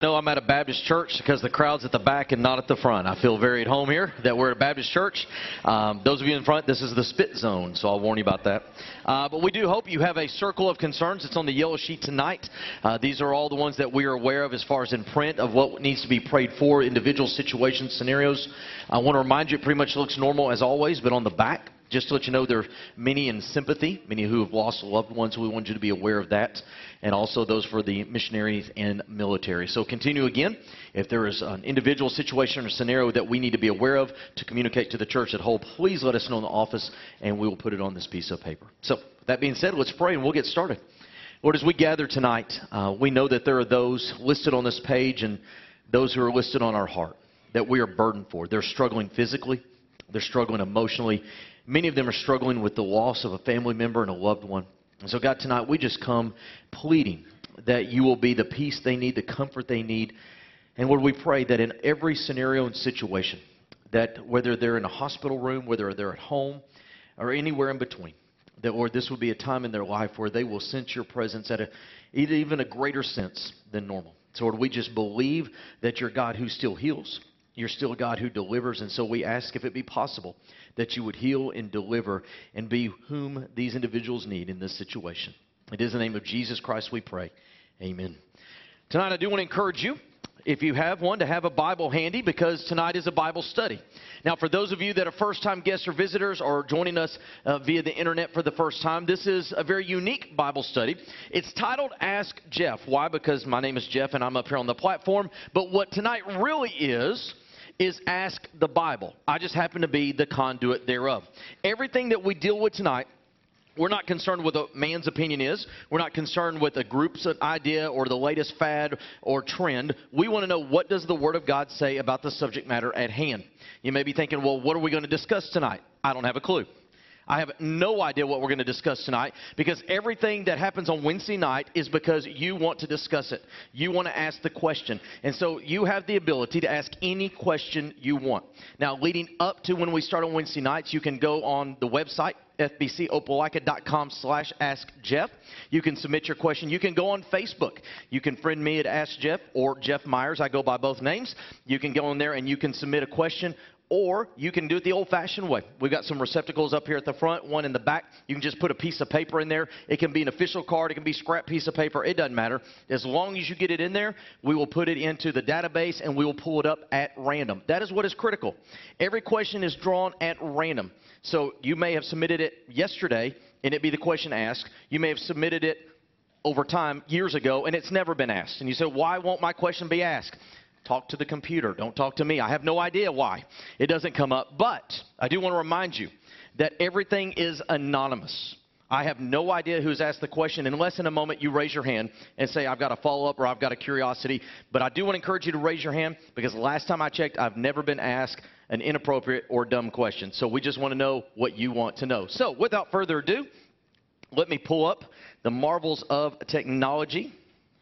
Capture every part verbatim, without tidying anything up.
No, I'm at a Baptist church because the crowd's at the back and not at the front. I feel very at home here that we're at a Baptist church. Um, those of you in front, this is the spit zone, so I'll warn you about that. Uh, but we do hope you have a circle of concerns. It's on the yellow sheet tonight. Uh, these are all the ones that we are aware of as far as in print of what needs to be prayed for, individual situations, scenarios. I want to remind you it pretty much looks normal as always, but on the back, just to let you know, there are many in sympathy, many who have lost loved ones. We want you to be aware of that, and also those for the missionaries and military. So continue again. If there is an individual situation or scenario that we need to be aware of to communicate to the church at whole, please let us know in the office, and we will put it on this piece of paper. So with that being said, let's pray, and we'll get started. Lord, as we gather tonight, uh, we know that there are those listed on this page and those who are listed on our heart that we are burdened for. They're struggling physically. They're struggling emotionally. Many of them are struggling with the loss of a family member and a loved one. And so, God, tonight we just come pleading that you will be the peace they need, the comfort they need. And Lord, we pray that in every scenario and situation, that whether they're in a hospital room, whether they're at home, or anywhere in between, that, Lord, this will be a time in their life where they will sense your presence at a, even a greater sense than normal. So, Lord, we just believe that you're God who still heals. You're still a God who delivers, and so we ask if it be possible that you would heal and deliver and be whom these individuals need in this situation. It is in the name of Jesus Christ we pray. Amen. Tonight I do want to encourage you, if you have one, to have a Bible handy because tonight is a Bible study. Now, for those of you that are first-time guests or visitors or joining us uh, via the internet for the first time, this is a very unique Bible study. It's titled Ask Jeff. Why? Because my name is Jeff and I'm up here on the platform. But what tonight really is, is Ask the Bible. I just happen to be the conduit thereof. Everything that we deal with tonight, we're not concerned with what man's opinion is. We're not concerned with a group's idea or the latest fad or trend. We want to know, what does the Word of God say about the subject matter at hand? You may be thinking, well, what are we going to discuss tonight? I don't have a clue. I have no idea what we're going to discuss tonight because everything that happens on Wednesday night is because you want to discuss it. You want to ask the question. And so you have the ability to ask any question you want. Now, leading up to when we start on Wednesday nights, you can go on the website, f b c opelika dot com slash ask jeff. You can submit your question. You can go on Facebook. You can friend me at Ask Jeff or Jeff Myers. I go by both names. You can go on there and you can submit a question. Or you can do it the old-fashioned way. We've got some receptacles up here at the front, one in the back. You can just put a piece of paper in there. It can be an official card. It can be a scrap piece of paper. It doesn't matter. As long as you get it in there, we will put it into the database and we will pull it up at random. That is what is critical. Every question is drawn at random. So you may have submitted it yesterday and it be the question asked. You may have submitted it over time years ago and it's never been asked. And you say, why won't my question be asked? Talk to the computer. Don't talk to me. I have no idea why it doesn't come up. But I do want to remind you that everything is anonymous. I have no idea who's asked the question unless in a moment you raise your hand and say, I've got a follow-up or I've got a curiosity. But I do want to encourage you to raise your hand because last time I checked, I've never been asked an inappropriate or dumb question. So we just want to know what you want to know. So without further ado, let me pull up the marvels of technology.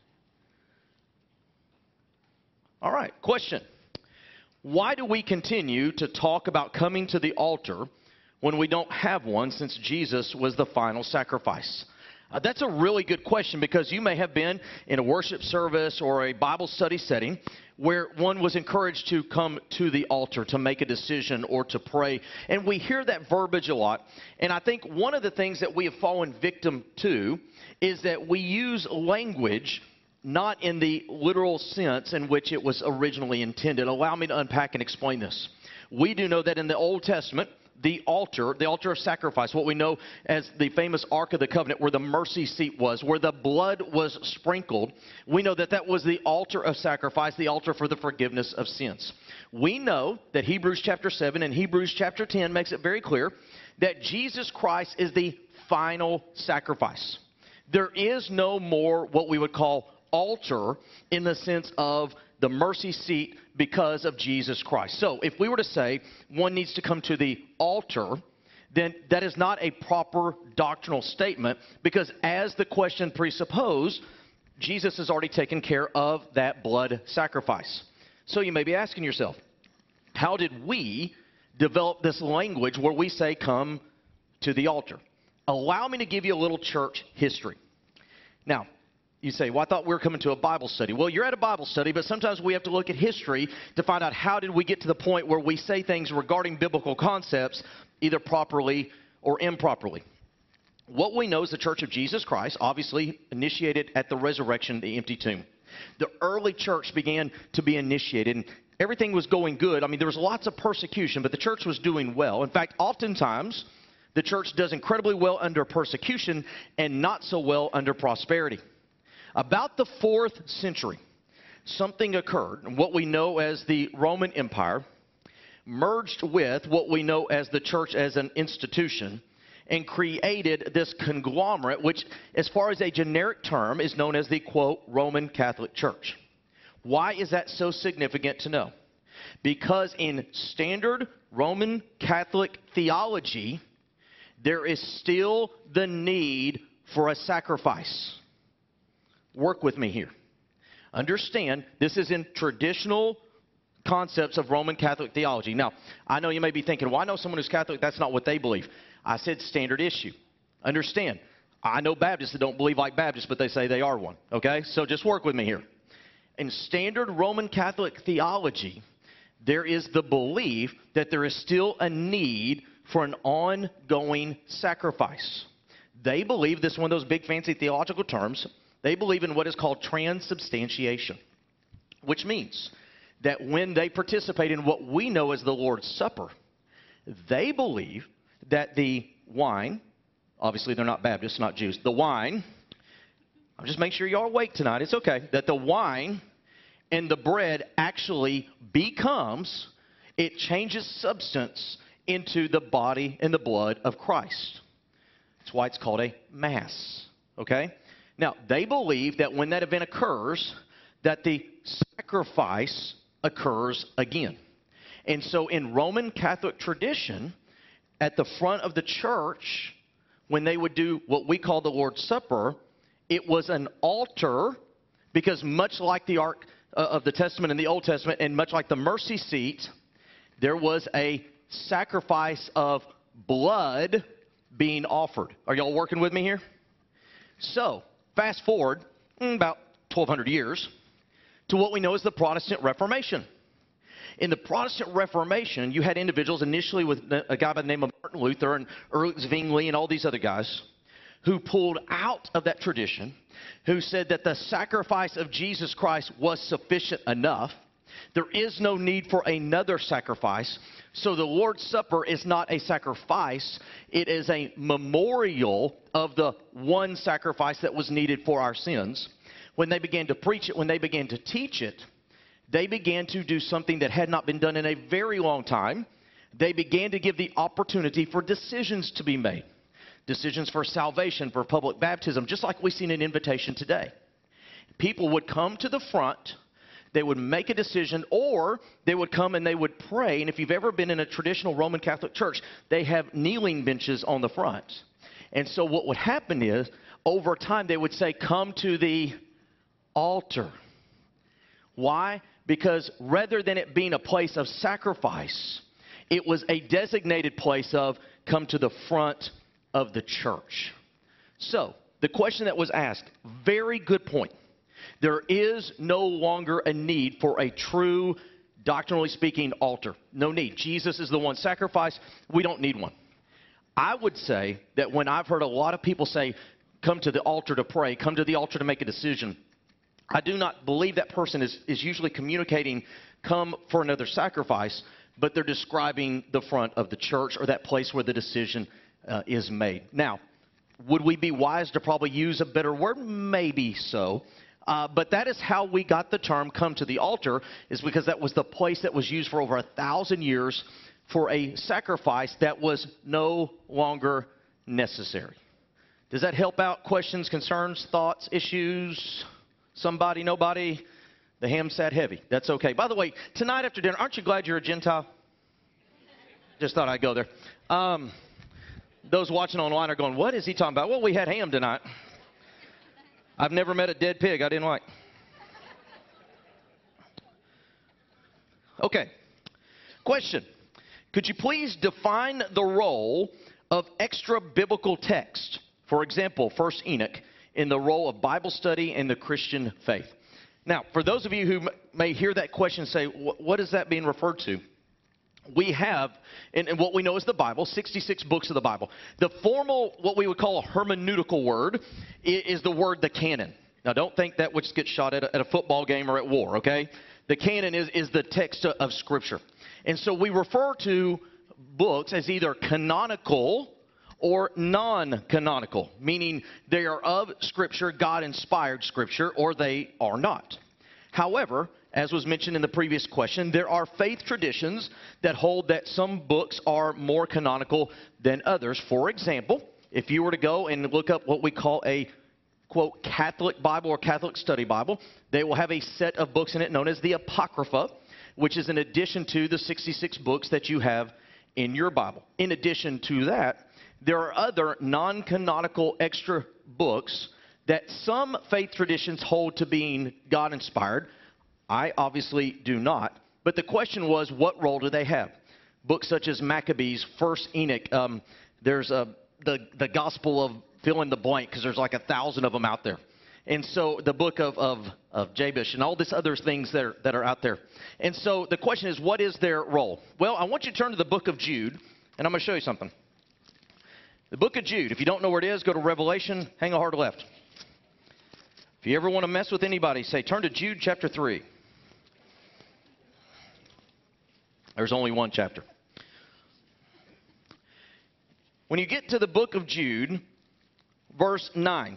All right, question. Why do we continue to talk about coming to the altar when we don't have one since Jesus was the final sacrifice? Uh, that's a really good question because you may have been in a worship service or a Bible study setting where one was encouraged to come to the altar to make a decision or to pray. And we hear that verbiage a lot. And I think one of the things that we have fallen victim to is that we use language not in the literal sense in which it was originally intended. Allow me to unpack and explain this. We do know that in the Old Testament, the altar, the altar of sacrifice, what we know as the famous Ark of the Covenant, where the mercy seat was, where the blood was sprinkled, we know that that was the altar of sacrifice, the altar for the forgiveness of sins. We know that Hebrews chapter seven and Hebrews chapter ten makes it very clear that Jesus Christ is the final sacrifice. There is no more what we would call altar in the sense of the mercy seat because of Jesus Christ. So if we were to say one needs to come to the altar, then that is not a proper doctrinal statement because as the question presupposed, Jesus has already taken care of that blood sacrifice. So you may be asking yourself, how did we develop this language where we say come to the altar? Allow me to give you a little church history. Now, You say, well, I thought we were coming to a Bible study. Well, you're at a Bible study, but sometimes we have to look at history to find out how did we get to the point where we say things regarding biblical concepts either properly or improperly. What we know is the Church of Jesus Christ, obviously initiated at the resurrection, the empty tomb. The early church began to be initiated, and everything was going good. I mean, there was lots of persecution, but the church was doing well. In fact, oftentimes, the church does incredibly well under persecution and not so well under prosperity. About the fourth century, something occurred, what we know as the Roman Empire merged with what we know as the church as an institution and created this conglomerate, which, as far as a generic term, is known as the, quote, Roman Catholic Church. Why is that so significant to know? Because in standard Roman Catholic theology, there is still the need for a sacrifice. Work with me here. Understand, this is in traditional concepts of Roman Catholic theology. Now, I know you may be thinking, well, I know someone who's Catholic, that's not what they believe. I said standard issue. Understand, I know Baptists that don't believe like Baptists, but they say they are one. Okay? So just work with me here. In standard Roman Catholic theology, there is the belief that there is still a need for an ongoing sacrifice. They believe, this is one of those big fancy theological terms, they believe in what is called transubstantiation, which means that when they participate in what we know as the Lord's Supper, they believe that the wine, obviously they're not Baptists, not Jews, the wine, I'll just make sure you're awake tonight, it's okay, that the wine and the bread actually becomes, it changes substance into the body and the blood of Christ. That's why it's called a Mass, okay? Now, they believe that when that event occurs, that the sacrifice occurs again. And so in Roman Catholic tradition, at the front of the church, when they would do what we call the Lord's Supper, it was an altar, because much like the Ark of the Testament in the Old Testament, and much like the mercy seat, there was a sacrifice of blood being offered. Are y'all working with me here? So, fast forward about twelve hundred years to what we know as the Protestant Reformation. In the Protestant Reformation, you had individuals initially with a guy by the name of Martin Luther and Erlich Zwingli and all these other guys who pulled out of that tradition, who said that the sacrifice of Jesus Christ was sufficient enough. There is no need for another sacrifice. So the Lord's Supper is not a sacrifice. It is a memorial of the one sacrifice that was needed for our sins. When they began to preach it, when they began to teach it, they began to do something that had not been done in a very long time. They began to give the opportunity for decisions to be made. Decisions for salvation, for public baptism, just like we see in an invitation today. People would come to the front, they would make a decision, or they would come and they would pray. And if you've ever been in a traditional Roman Catholic church, they have kneeling benches on the front. And so what would happen is, over time, they would say, come to the altar. Why? Because rather than it being a place of sacrifice, it was a designated place of come to the front of the church. So, the question that was asked, very good point. There is no longer a need for a true, doctrinally speaking, altar. No need. Jesus is the one sacrifice. We don't need one. I would say that when I've heard a lot of people say, come to the altar to pray, come to the altar to make a decision, I do not believe that person is, is usually communicating, come for another sacrifice, but they're describing the front of the church or that place where the decision uh, is made. Now, would we be wise to probably use a better word? Maybe so. Uh, but that is how we got the term come to the altar, is because that was the place that was used for over a thousand years for a sacrifice that was no longer necessary. Does that help out? Questions, concerns, thoughts, issues? Somebody, nobody? The ham sat heavy. That's okay. By the way, tonight after dinner, aren't you glad you're a Gentile? Just thought I'd go there. Um, those watching online are going, what is he talking about? Well, we had ham tonight. I've never met a dead pig I didn't like. Okay. Question. Could you please define the role of extra biblical text? For example, First Enoch in the role of Bible study and the Christian faith. Now, for those of you who m- may hear that question and say, what is that being referred to? We have, in, in what we know as the Bible, sixty-six books of the Bible. The formal, what we would call a hermeneutical word, is, is the word the canon. Now, don't think that which gets shot at a, at a football game or at war, okay? The canon is, is the text of, of Scripture. And so we refer to books as either canonical or non-canonical, meaning they are of Scripture, God-inspired Scripture, or they are not. However, as was mentioned in the previous question, there are faith traditions that hold that some books are more canonical than others. For example, if you were to go and look up what we call a, quote, Catholic Bible or Catholic Study Bible, they will have a set of books in it known as the Apocrypha, which is in addition to the sixty-six books that you have in your Bible. In addition to that, there are other non-canonical extra books that some faith traditions hold to being God-inspired. I obviously do not. But the question was, what role do they have? Books such as Maccabees, First Enoch, um, there's a, the, the Gospel of fill in the blank, because there's like a thousand of them out there. And so the book of, of, of Jabesh and all these other things that are, that are out there. And so the question is, what is their role? Well, I want you to turn to the book of Jude, and I'm going to show you something. The book of Jude, if you don't know where it is, go to Revelation, hang a hard left. If you ever want to mess with anybody, say, turn to Jude chapter three. There's only one chapter. When you get to the book of Jude, verse nine,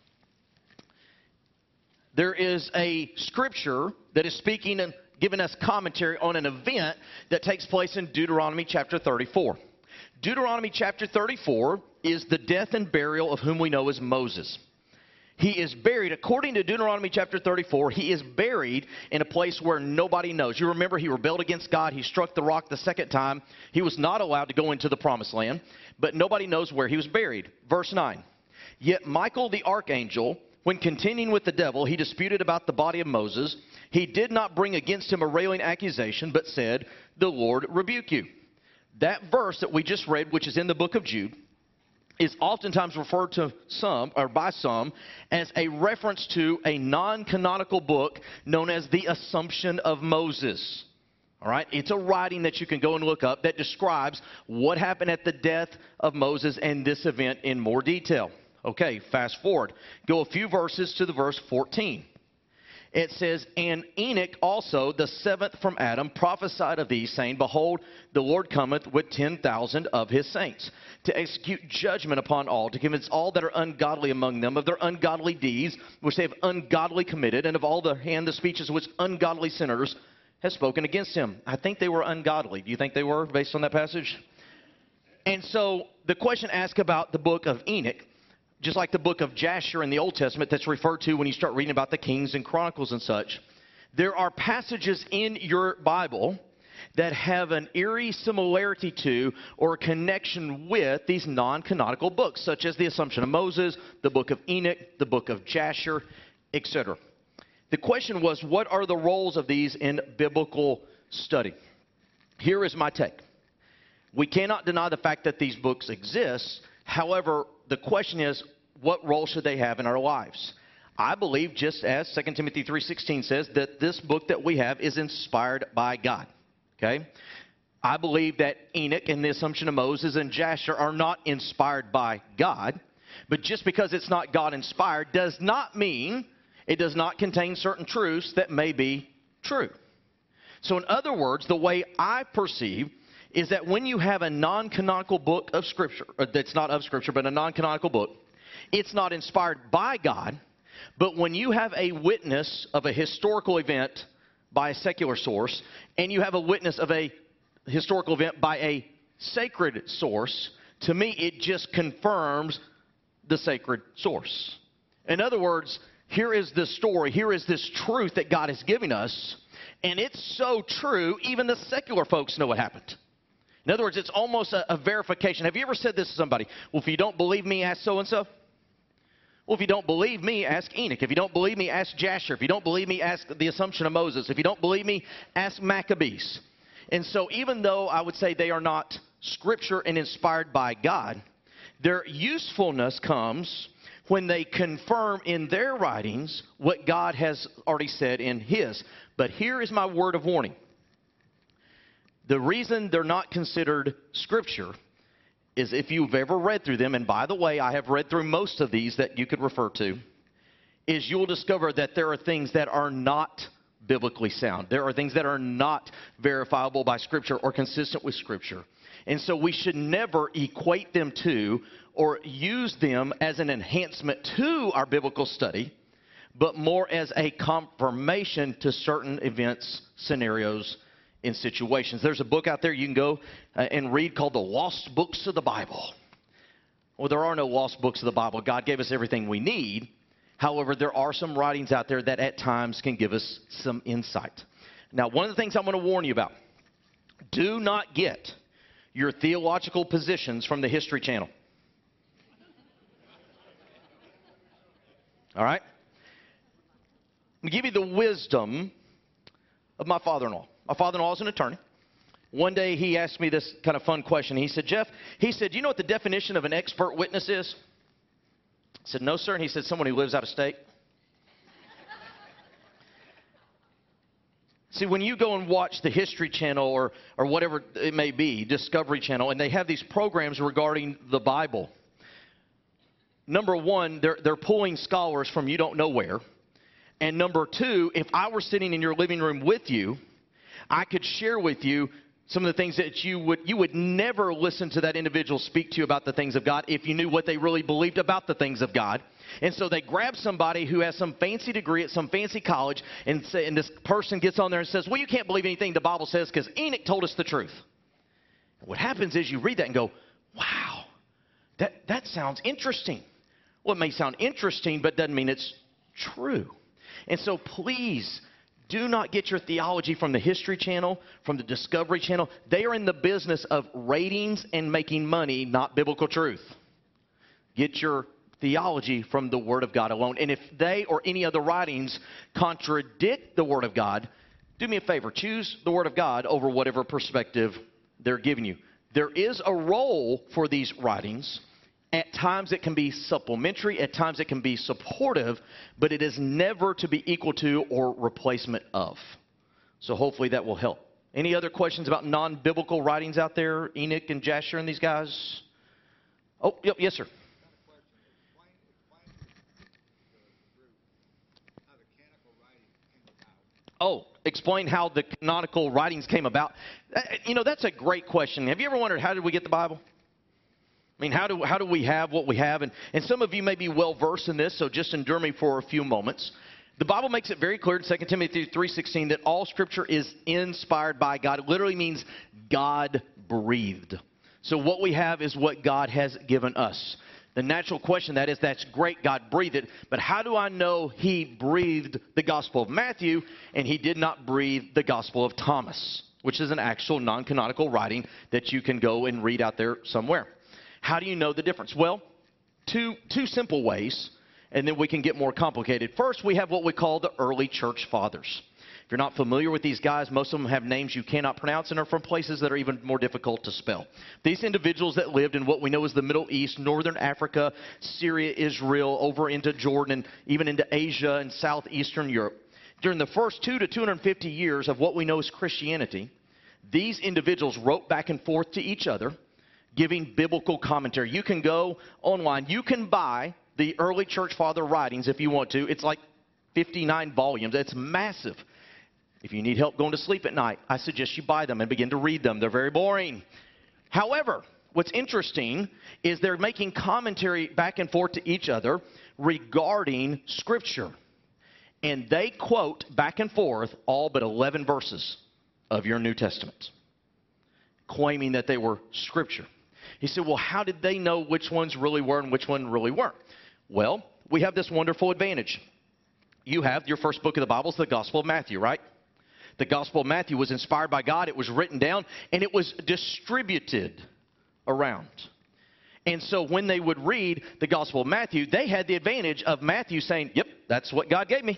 there is a scripture that is speaking and giving us commentary on an event that takes place in Deuteronomy chapter thirty-four. Deuteronomy chapter thirty-four is the death and burial of whom we know as Moses. He is buried, according to Deuteronomy chapter thirty-four, he is buried in a place where nobody knows. You remember he rebelled against God. He struck the rock the second time. He was not allowed to go into the promised land, but nobody knows where he was buried. Verse nine, yet Michael the archangel, when contending with the devil, he disputed about the body of Moses. He did not bring against him a railing accusation, but said, the Lord rebuke you. That verse that we just read, which is in the book of Jude, is oftentimes referred to some, or by some, as a reference to a non-canonical book known as the Assumption of Moses. All right? It's a writing that you can go and look up that describes what happened at the death of Moses and this event in more detail. Okay, fast forward. Go a few verses to the verse fourteen. It says, and Enoch also, the seventh from Adam, prophesied of these, saying, behold, the Lord cometh with ten thousand of his saints, to execute judgment upon all, to convince all that are ungodly among them of their ungodly deeds, which they have ungodly committed, and of all the hand the speeches which ungodly sinners have spoken against him. I think they were ungodly. Do you think they were, based on that passage? And so the question asked about the book of Enoch, just like the book of Jasher in the Old Testament that's referred to when you start reading about the Kings and Chronicles and such, there are passages in your Bible that have an eerie similarity to or a connection with these non-canonical books, such as the Assumption of Moses, the book of Enoch, the book of Jasher, et cetera. The question was, what are the roles of these in biblical study? Here is my take. We cannot deny the fact that these books exist. However, the question is, what role should they have in our lives? I believe, just as Second Timothy three sixteen says, that this book that we have is inspired by God. Okay? I believe that Enoch and the Assumption of Moses and Jasher are not inspired by God. But just because it's not God-inspired does not mean it does not contain certain truths that may be true. So in other words, the way I perceive is that when you have a non-canonical book of Scripture, or that's not of Scripture, but a non-canonical book, it's not inspired by God, but when you have a witness of a historical event by a secular source, and you have a witness of a historical event by a sacred source, to me it just confirms the sacred source. In other words, here is this story, here is this truth that God is giving us, and it's so true, even the secular folks know what happened. In other words, it's almost a, a verification. Have you ever said this to somebody? Well, if you don't believe me, ask so-and-so. Well, if you don't believe me, ask Enoch. If you don't believe me, ask Jasher. If you don't believe me, ask the Assumption of Moses. If you don't believe me, ask Maccabees. And so even though I would say they are not Scripture and inspired by God, their usefulness comes when they confirm in their writings what God has already said in His. But here is my word of warning. The reason they're not considered Scripture is if you've ever read through them, and by the way, I have read through most of these that you could refer to, is you'll discover that there are things that are not biblically sound. There are things that are not verifiable by Scripture or consistent with Scripture. And so we should never equate them to or use them as an enhancement to our biblical study, but more as a confirmation to certain events, scenarios, in situations. There's a book out there you can go uh, and read called The Lost Books of the Bible. Well, there are no lost books of the Bible. God gave us everything we need. However, there are some writings out there that at times can give us some insight. Now, one of the things I'm going to warn you about, do not get your theological positions from the History Channel. All right? I'm going to give you the wisdom of my father-in-law. My father-in-law is an attorney. One day he asked me this kind of fun question. He said, Jeff, he said, do you know what the definition of an expert witness is? I said, no, sir. And he said, someone who lives out of state. See, when you go and watch the History Channel or, or whatever it may be, Discovery Channel, and they have these programs regarding the Bible, number one, they're, they're pulling scholars from you don't know where. And number two, if I were sitting in your living room with you, I could share with you some of the things that you would you would never listen to that individual speak to you about the things of God if you knew what they really believed about the things of God. And so they grab somebody who has some fancy degree at some fancy college, and, say, and this person gets on there and says, well, you can't believe anything the Bible says because Enoch told us the truth. And what happens is you read that and go, wow, that, that sounds interesting. Well, it may sound interesting, but doesn't mean it's true. And so please, do not get your theology from the History Channel, from the Discovery Channel. They are in the business of ratings and making money, not biblical truth. Get your theology from the Word of God alone. And if they or any other writings contradict the Word of God, do me a favor. Choose the Word of God over whatever perspective they're giving you. There is a role for these writings. At times it can be supplementary, at times it can be supportive, but it is never to be equal to or replacement of. So hopefully that will help. Any other questions about non-biblical writings out there? Enoch and Jasher and these guys? Oh, yep, yes, sir. Oh, explain how the canonical writings came about. You know, that's a great question. Have you ever wondered, how did we get the Bible? I mean, how do, how do we have what we have? And, and some of you may be well-versed in this, so just endure me for a few moments. The Bible makes it very clear in Second Timothy three sixteen that all Scripture is inspired by God. It literally means God-breathed. So what we have is what God has given us. The natural question that is, that's great, God breathed it, but how do I know He breathed the Gospel of Matthew and He did not breathe the Gospel of Thomas, which is an actual non-canonical writing that you can go and read out there somewhere? How do you know the difference? Well, two, two simple ways, and then we can get more complicated. First, we have what we call the early church fathers. If you're not familiar with these guys, most of them have names you cannot pronounce and are from places that are even more difficult to spell. These individuals that lived in what we know as the Middle East, Northern Africa, Syria, Israel, over into Jordan, and even into Asia and Southeastern Europe. During the first two to two hundred fifty years of what we know as Christianity, these individuals wrote back and forth to each other, giving biblical commentary. You can go online. You can buy the early church father writings if you want to. It's like fifty-nine volumes. It's massive. If you need help going to sleep at night, I suggest you buy them and begin to read them. They're very boring. However, what's interesting is they're making commentary back and forth to each other regarding Scripture. And they quote back and forth all but eleven verses of your New Testament, claiming that they were Scripture. He said, well, how did they know which ones really were and which ones really weren't? Well, we have this wonderful advantage. You have your first book of the Bible, is the Gospel of Matthew, right? The Gospel of Matthew was inspired by God. It was written down, and it was distributed around. And so when they would read the Gospel of Matthew, they had the advantage of Matthew saying, yep, that's what God gave me,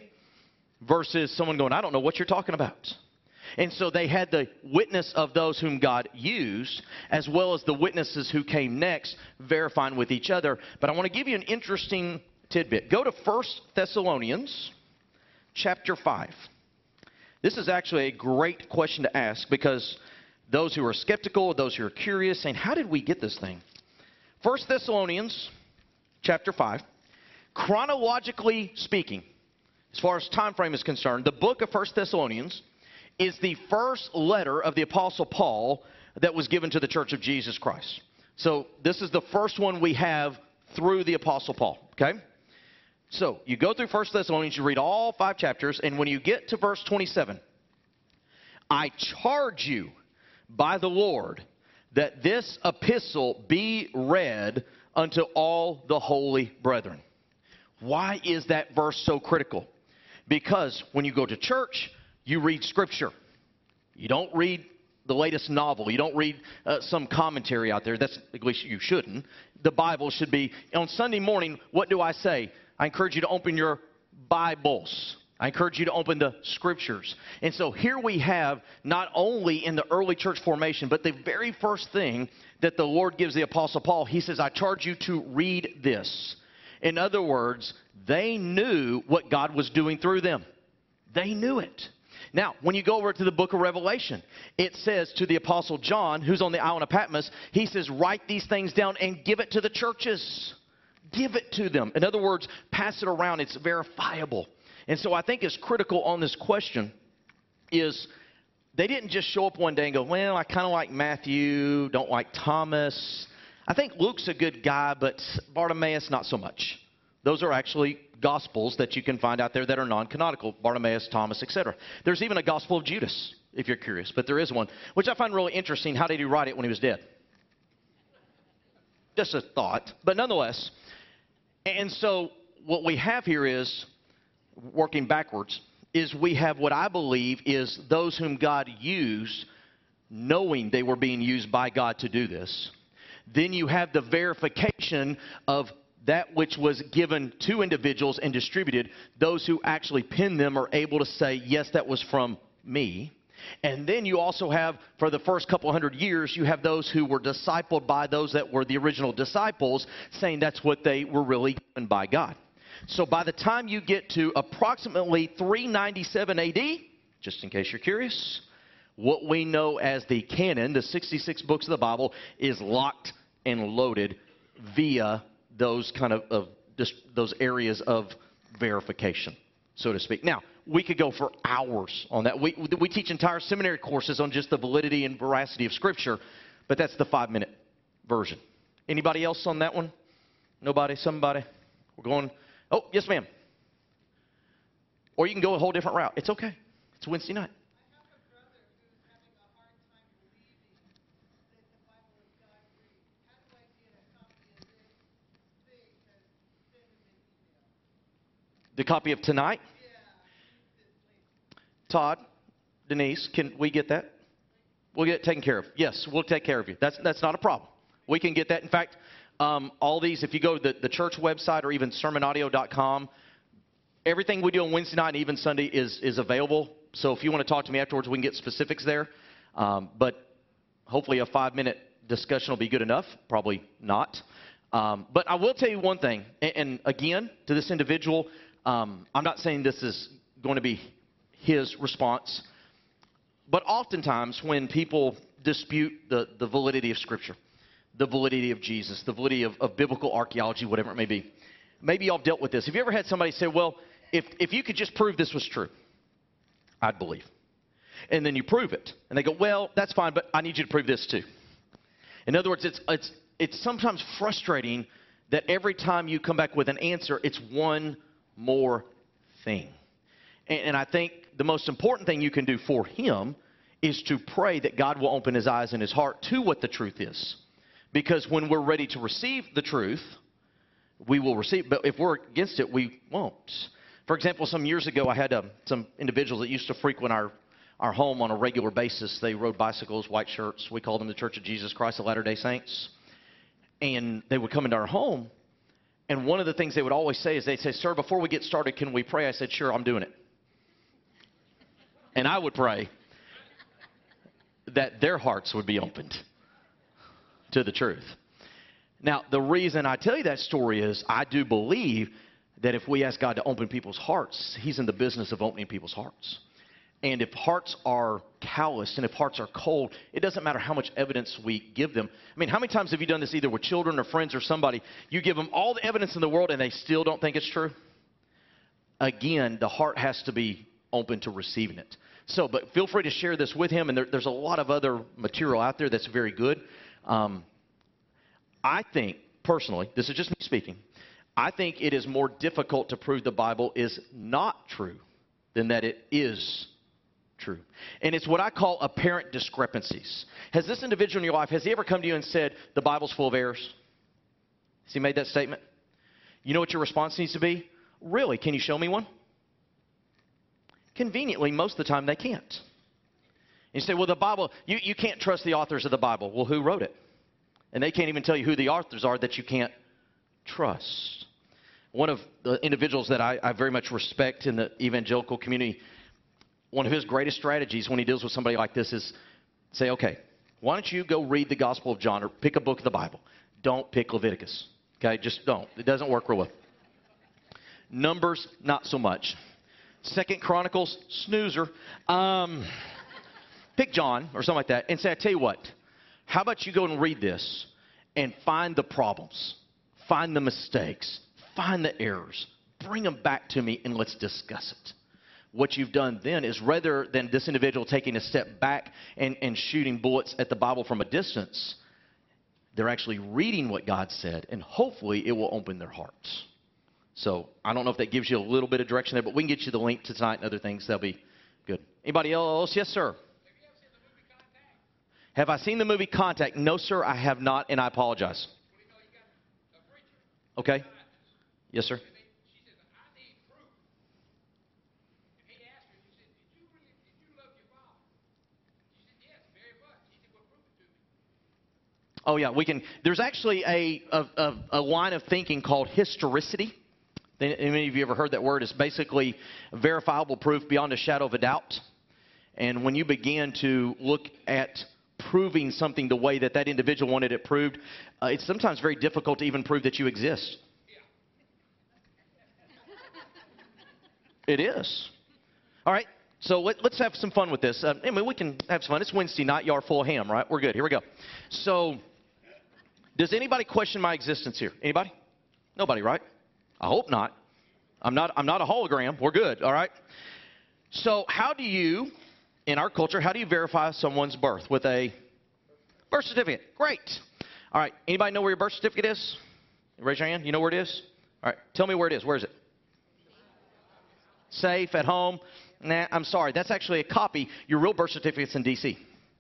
versus someone going, I don't know what you're talking about. And so they had the witness of those whom God used, as well as the witnesses who came next, verifying with each other. But I want to give you an interesting tidbit. Go to First Thessalonians chapter five. This is actually a great question to ask because those who are skeptical, those who are curious, saying, how did we get this thing? First Thessalonians chapter five. Chronologically speaking, as far as time frame is concerned, the book of First Thessalonians is the first letter of the Apostle Paul that was given to the Church of Jesus Christ. So this is the first one we have through the Apostle Paul, okay? So you go through First Thessalonians, you read all five chapters, and when you get to verse twenty-seven, I charge you by the Lord that this epistle be read unto all the holy brethren. Why is that verse so critical? Because when you go to church, you read Scripture. You don't read the latest novel. You don't read uh, some commentary out there. That's, at least you shouldn't. The Bible should be, on Sunday morning, what do I say? I encourage you to open your Bibles. I encourage you to open the Scriptures. And so here we have, not only in the early church formation, but the very first thing that the Lord gives the Apostle Paul, he says, I charge you to read this. In other words, they knew what God was doing through them. They knew it. Now, when you go over to the book of Revelation, it says to the Apostle John, who's on the island of Patmos, he says, write these things down and give it to the churches. Give it to them. In other words, pass it around. It's verifiable. And so I think it's critical on this question is they didn't just show up one day and go, well, I kind of like Matthew, don't like Thomas. I think Luke's a good guy, but Bartimaeus, not so much. Those are actually Gospels that you can find out there that are non-canonical. Bartimaeus, Thomas, et cetera. There's even a Gospel of Judas, if you're curious. But there is one, which I find really interesting. How did he write it when he was dead? Just a thought. But nonetheless, and so what we have here is, working backwards, is we have what I believe is those whom God used, knowing they were being used by God to do this. Then you have the verification of that which was given to individuals and distributed. Those who actually penned them are able to say, yes, that was from me. And then you also have, for the first couple hundred years, you have those who were discipled by those that were the original disciples, saying that's what they were really given by God. So by the time you get to approximately three ninety-seven A D, just in case you're curious, what we know as the canon, the sixty-six books of the Bible, is locked and loaded via those kind of, of just those areas of verification, so to speak. Now, we could go for hours on that. We, we teach entire seminary courses on just the validity and veracity of Scripture, but that's the five-minute version. Anybody else on that one? Nobody? Somebody? We're going... Oh, yes, ma'am. Or you can go a whole different route. It's okay. It's Wednesday night. The copy of tonight? Todd, Denise, can we get that? We'll get it taken care of. Yes, we'll take care of you. That's that's not a problem. We can get that. In fact, um, all these, if you go to the, the church website or even sermon audio dot com, everything we do on Wednesday night and even Sunday is, is available. So if you want to talk to me afterwards, we can get specifics there. Um, but hopefully a five-minute discussion will be good enough. Probably not. Um, but I will tell you one thing. And, and again, to this individual, um, I'm not saying this is going to be his response. But oftentimes when people dispute the, the validity of Scripture, the validity of Jesus, the validity of, of biblical archaeology, whatever it may be, maybe y'all dealt with this. Have you ever had somebody say, well, if, if you could just prove this was true, I'd believe. And then you prove it. And they go, well, that's fine, but I need you to prove this too. In other words, it's, it's, it's sometimes frustrating that every time you come back with an answer, it's one more thing. And, and I think the most important thing you can do for him is to pray that God will open his eyes and his heart to what the truth is. Because when we're ready to receive the truth, we will receive. But if we're against it, we won't. For example, some years ago, I had um, some individuals that used to frequent our, our home on a regular basis. They rode bicycles, white shirts. We called them the Church of Jesus Christ of Latter-day Saints. And they would come into our home. And one of the things they would always say is they'd say, sir, before we get started, can we pray? I said, sure, I'm doing it. And I would pray that their hearts would be opened to the truth. Now, the reason I tell you that story is I do believe that if we ask God to open people's hearts, He's in the business of opening people's hearts. And if hearts are calloused and if hearts are cold, it doesn't matter how much evidence we give them. I mean, how many times have you done this either with children or friends or somebody? You give them all the evidence in the world and they still don't think it's true? Again, the heart has to be open to receiving it. So, but feel free to share this with him. And there, there's a lot of other material out there that's very good. Um, I think, personally, this is just me speaking, I think it is more difficult to prove the Bible is not true than that it is true. And it's what I call apparent discrepancies. Has this individual in your life, has he ever come to you and said, the Bible's full of errors? Has he made that statement? You know what your response needs to be? Really? Can you show me one? Conveniently, most of the time they can't. And you say, well, the Bible, you, you can't trust the authors of the Bible. Well, who wrote it? And they can't even tell you who the authors are that you can't trust. One of the individuals that I, I very much respect in the evangelical community, one of his greatest strategies when he deals with somebody like this is say, okay, why don't you go read the Gospel of John or pick a book of the Bible. Don't pick Leviticus. Okay, just don't. It doesn't work real well. Numbers, not so much. Second Chronicles, snoozer. Um, pick John or something like that and say, I tell you what, how about you go and read this and find the problems, find the mistakes, find the errors, bring them back to me and let's discuss it. What you've done then is rather than this individual taking a step back and, and shooting bullets at the Bible from a distance, they're actually reading what God said, and hopefully it will open their hearts. So I don't know if that gives you a little bit of direction there, but we can get you the link to tonight and other things. That'll be good. Anybody else? Yes, sir. Have I seen the movie Contact? No, sir, I have not, and I apologize. Okay. Yes, sir. Oh, yeah, we can. There's actually a, a, a, a line of thinking called historicity. Any of you ever heard that word? It's basically verifiable proof beyond a shadow of a doubt. And when you begin to look at proving something the way that that individual wanted it proved, uh, it's sometimes very difficult to even prove that you exist. It is. All right, so let, let's have some fun with this. Uh, anyway, we can have some fun. It's Wednesday night. Y'all are full of ham, right? We're good. Here we go. So, does anybody question my existence here? Anybody? Nobody, right? I hope not. I'm not I'm not a hologram. We're good, all right? So how do you, in our culture, how do you verify someone's birth? With a birth certificate. Great. All right, anybody know where your birth certificate is? Raise your hand. You know where it is? All right, tell me where it is. Where is it? Safe, at home? Nah, I'm sorry. That's actually a copy. Your real birth certificate's in D C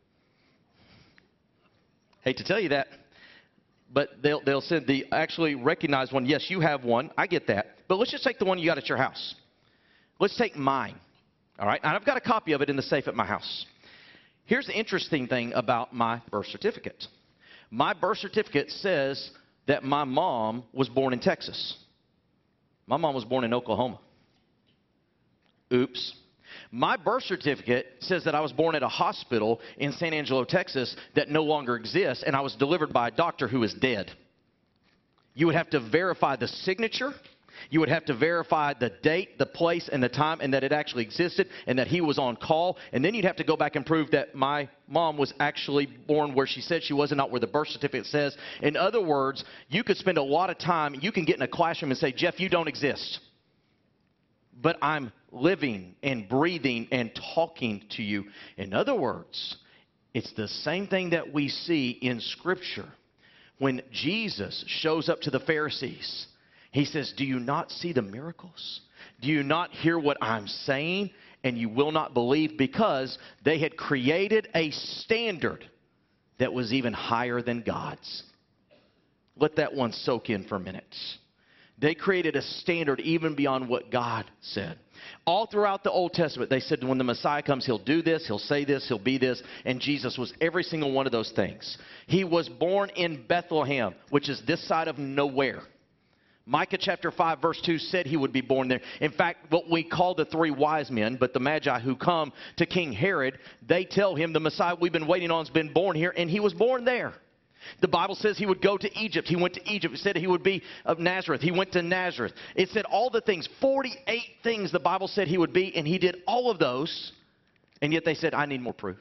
Hate to tell you that. But they'll, they'll send the actually recognized one. Yes, you have one. I get that. But let's just take the one you got at your house. Let's take mine. All right? And I've got a copy of it in the safe at my house. Here's the interesting thing about my birth certificate. My birth certificate says that my mom was born in Texas. My mom was born in Oklahoma. Oops. My birth certificate says that I was born at a hospital in San Angelo, Texas that no longer exists, and I was delivered by a doctor who is dead. You would have to verify the signature. You would have to verify the date, the place, and the time, and that it actually existed, and that he was on call. And then you'd have to go back and prove that my mom was actually born where she said she was and not where the birth certificate says. In other words, you could spend a lot of time. You can get in a classroom and say, Jeff, you don't exist. But I'm living and breathing and talking to you. In other words, it's the same thing that we see in Scripture. When Jesus shows up to the Pharisees, he says, do you not see the miracles? Do you not hear what I'm saying? And you will not believe, because they had created a standard that was even higher than God's. Let that one soak in for a minute. They created a standard even beyond what God said. All throughout the Old Testament, they said when the Messiah comes, he'll do this, he'll say this, he'll be this. And Jesus was every single one of those things. He was born in Bethlehem, which is this side of nowhere. Micah chapter five verse two said he would be born there. In fact, what we call the three wise men, but the Magi who come to King Herod, they tell him the Messiah we've been waiting on has been born here, and he was born there. The Bible says he would go to Egypt. He went to Egypt. It said he would be of Nazareth. He went to Nazareth. It said all the things, forty-eight things the Bible said he would be, and he did all of those, and yet they said, I need more proof.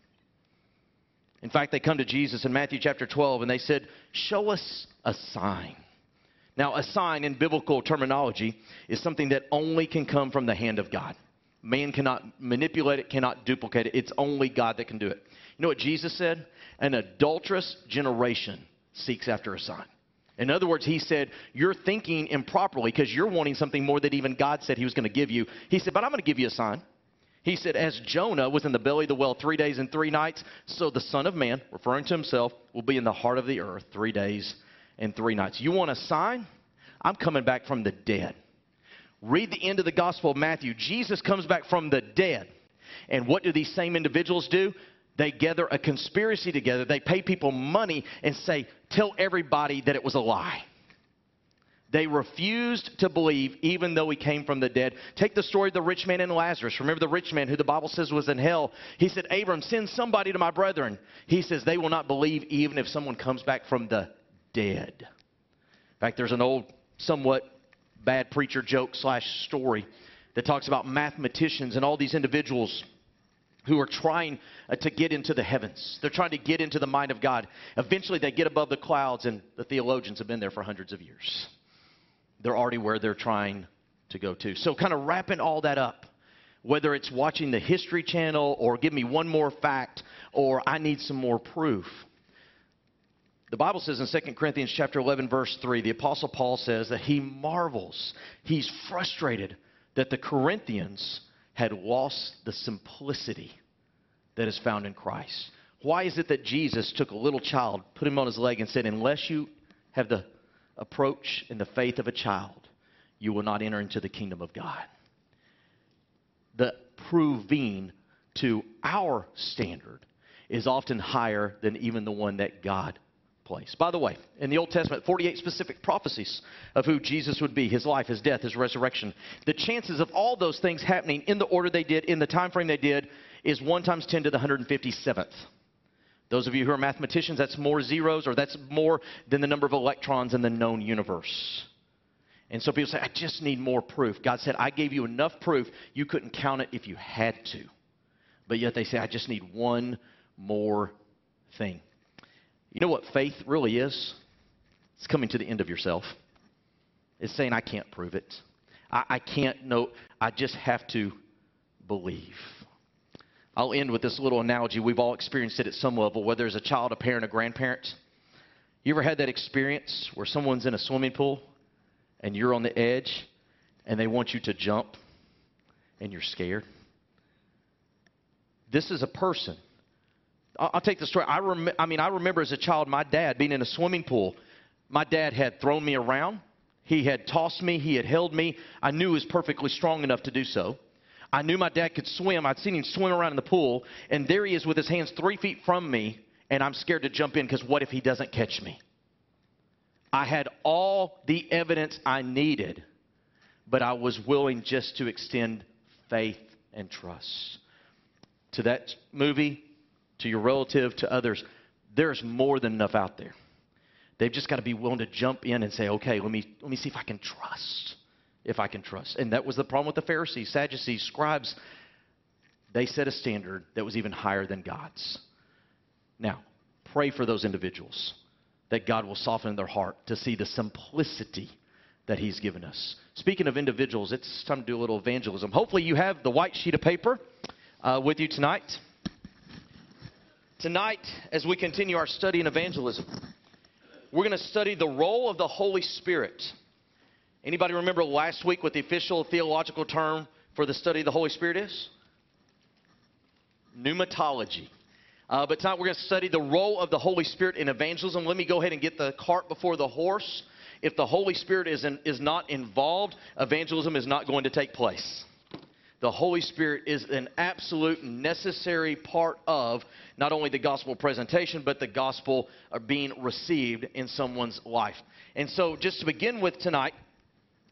In fact, they come to Jesus in Matthew chapter twelve, and they said, show us a sign. Now, a sign in biblical terminology is something that only can come from the hand of God. Man cannot manipulate it, cannot duplicate it. It's only God that can do it. You know what Jesus said? An adulterous generation seeks after a sign. In other words, he said, you're thinking improperly because you're wanting something more that even God said he was going to give you. He said, but I'm going to give you a sign. He said, as Jonah was in the belly of the whale three days and three nights, so the Son of Man, referring to himself, will be in the heart of the earth three days and three nights. You want a sign? I'm coming back from the dead. Read the end of the Gospel of Matthew. Jesus comes back from the dead. And what do these same individuals do? They gather a conspiracy together. They pay people money and say, tell everybody that it was a lie. They refused to believe even though he came from the dead. Take the story of the rich man and Lazarus. Remember the rich man who the Bible says was in hell. He said, Abram, send somebody to my brethren. He says, they will not believe even if someone comes back from the dead. In fact, there's an old, somewhat bad preacher joke slash story that talks about mathematicians and all these individuals who are trying uh, to get into the heavens. They're trying to get into the mind of God. Eventually they get above the clouds, and the theologians have been there for hundreds of years. They're already where they're trying to go to. So kind of wrapping all that up, whether it's watching the History Channel or give me one more fact or I need some more proof. The Bible says in Second Corinthians chapter eleven, verse three, the Apostle Paul says that he marvels, he's frustrated that the Corinthians had lost the simplicity that is found in Christ. Why is it that Jesus took a little child, put him on his leg, and said, unless you have the approach and the faith of a child, you will not enter into the kingdom of God? The proving to our standard is often higher than even the one that God place. By the way, in the Old Testament, forty-eight specific prophecies of who Jesus would be, his life, his death, his resurrection. The chances of all those things happening in the order they did, in the time frame they did, is one times ten to the one hundred fifty-seventh. Those of you who are mathematicians, that's more zeros, or that's more than the number of electrons in the known universe. And so people say, I just need more proof. God said, I gave you enough proof, you couldn't count it if you had to. But yet they say, I just need one more thing. You know what faith really is? It's coming to the end of yourself. It's saying, I can't prove it. I, I can't know. I just have to believe. I'll end with this little analogy. We've all experienced it at some level, whether as a child, a parent, a grandparent. You ever had that experience where someone's in a swimming pool and you're on the edge and they want you to jump and you're scared? This is a person. I'll take the story. I, rem- I mean, I remember as a child, my dad being in a swimming pool. My dad had thrown me around. He had tossed me. He had held me. I knew he was perfectly strong enough to do so. I knew my dad could swim. I'd seen him swim around in the pool. And there he is with his hands three feet from me. And I'm scared to jump in because what if he doesn't catch me? I had all the evidence I needed. But I was willing just to extend faith and trust. To that movie, to your relative, to others, there's more than enough out there. They've just got to be willing to jump in and say, okay, let me let me see if I can trust. If I can trust. And that was the problem with the Pharisees, Sadducees, scribes. They set a standard that was even higher than God's. Now, pray for those individuals that God will soften their heart to see the simplicity that he's given us. Speaking of individuals, it's time to do a little evangelism. Hopefully you have the white sheet of paper uh, with you tonight. Tonight, as we continue our study in evangelism, we're going to study the role of the Holy Spirit. Anybody remember last week what the official theological term for the study of the Holy Spirit is? Pneumatology. Uh, but tonight we're going to study the role of the Holy Spirit in evangelism. Let me go ahead and get the cart before the horse. If the Holy Spirit is, in, is not involved, evangelism is not going to take place. The Holy Spirit is an absolute necessary part of not only the gospel presentation, but the gospel being received in someone's life. And so just to begin with tonight,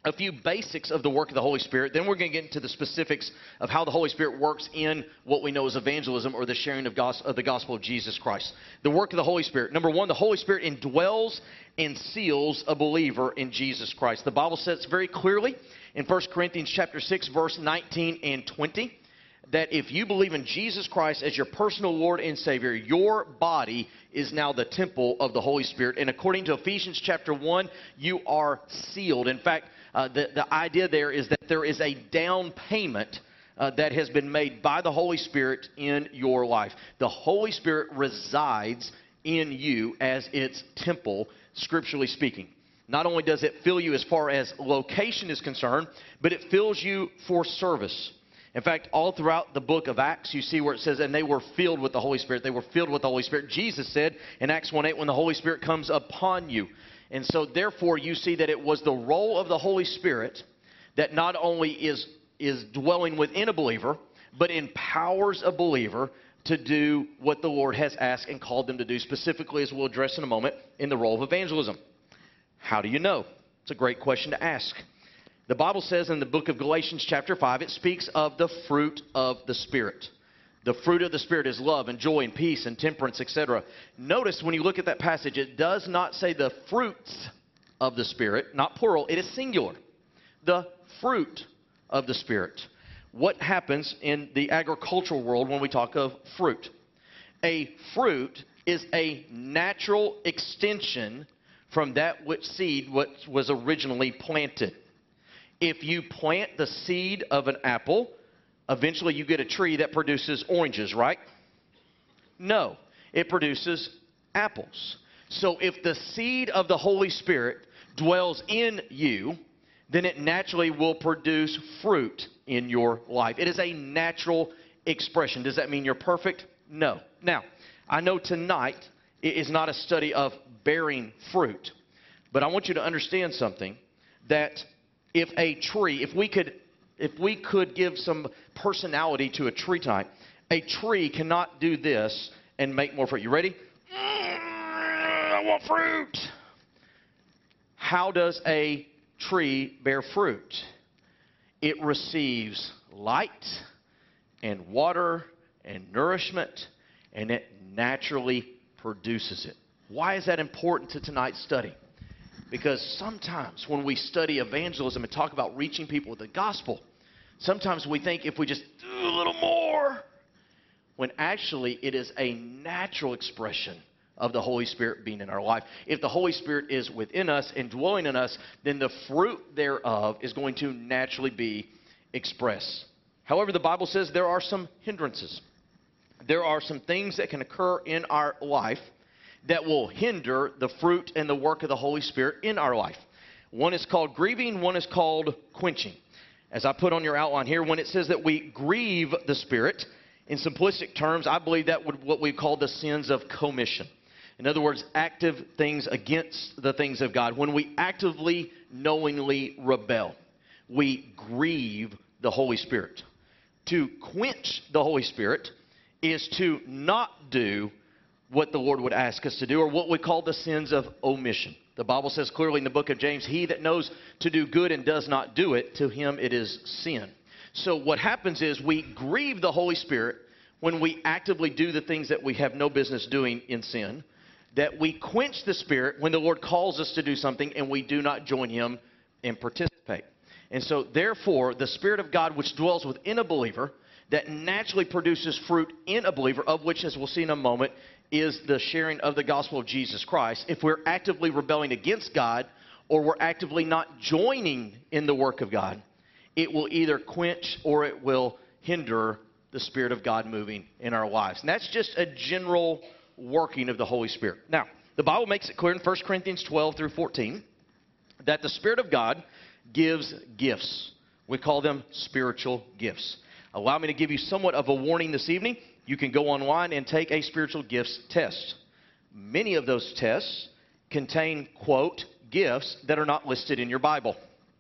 a few basics of the work of the Holy Spirit. Then we're going to get into the specifics of how the Holy Spirit works in what we know as evangelism, or the sharing of, gos- of the gospel of Jesus Christ. The work of the Holy Spirit. Number one, the Holy Spirit indwells and seals a believer in Jesus Christ. The Bible says very clearly in First Corinthians chapter six, verse nineteen and twenty, that if you believe in Jesus Christ as your personal Lord and Savior, your body is now the temple of the Holy Spirit. And according to Ephesians chapter one, you are sealed. In fact, uh, the, the idea there is that there is a down payment uh, that has been made by the Holy Spirit in your life. The Holy Spirit resides in you as its temple, scripturally speaking. Not only does it fill you as far as location is concerned, but it fills you for service. In fact, all throughout the book of Acts, you see where it says, and they were filled with the Holy Spirit. They were filled with the Holy Spirit. Jesus said in Acts one eight, when the Holy Spirit comes upon you. And so, therefore, you see that it was the role of the Holy Spirit that not only is, is dwelling within a believer, but empowers a believer to do what the Lord has asked and called them to do, specifically, as we'll address in a moment, in the role of evangelism. How do you know? It's a great question to ask. The Bible says in the book of Galatians chapter five, it speaks of the fruit of the Spirit. The fruit of the Spirit is love and joy and peace and temperance, et cetera. Notice when you look at that passage, it does not say the fruits of the Spirit, not plural, it is singular. The fruit of the Spirit. What happens in the agricultural world when we talk of fruit? A fruit is a natural extension from that which seed which was originally planted. If you plant the seed of an apple, eventually you get a tree that produces oranges, right? No, it produces apples. So if the seed of the Holy Spirit dwells in you, then it naturally will produce fruit in your life. It is a natural expression. Does that mean you're perfect? No. Now, I know tonight it is not a study of bearing fruit, but I want you to understand something, that if a tree, if we could, if we could give some personality to a tree type, a tree cannot do this and make more fruit. You ready? I want fruit. How does a tree bear fruit? It receives light and water and nourishment, and it naturally produces it. Why is that important to tonight's study? Because sometimes when we study evangelism and talk about reaching people with the gospel, sometimes we think if we just do a little more, when actually it is a natural expression of the Holy Spirit being in our life. If the Holy Spirit is within us and dwelling in us, then the fruit thereof is going to naturally be expressed. However, the Bible says there are some hindrances. There are some things that can occur in our life that will hinder the fruit and the work of the Holy Spirit in our life. One is called grieving, one is called quenching. As I put on your outline here, when it says that we grieve the Spirit, in simplistic terms, I believe that would what we call the sins of commission. In other words, active things against the things of God. When we actively, knowingly rebel, we grieve the Holy Spirit. To quench the Holy Spirit is to not do what the Lord would ask us to do, or what we call the sins of omission. The Bible says clearly in the book of James, he that knows to do good and does not do it, to him it is sin. So what happens is we grieve the Holy Spirit when we actively do the things that we have no business doing in sin, that we quench the Spirit when the Lord calls us to do something and we do not join him and participate. And so therefore, the Spirit of God which dwells within a believer, that naturally produces fruit in a believer, of which, as we'll see in a moment, is the sharing of the gospel of Jesus Christ. If we're actively rebelling against God, or we're actively not joining in the work of God, it will either quench or it will hinder the Spirit of God moving in our lives. And that's just a general working of the Holy Spirit. Now, the Bible makes it clear in First Corinthians twelve through fourteen that the Spirit of God gives gifts. We call them spiritual gifts. Allow me to give you somewhat of a warning this evening. You can go online and take a spiritual gifts test. Many of those tests contain, quote, gifts that are not listed in your Bible.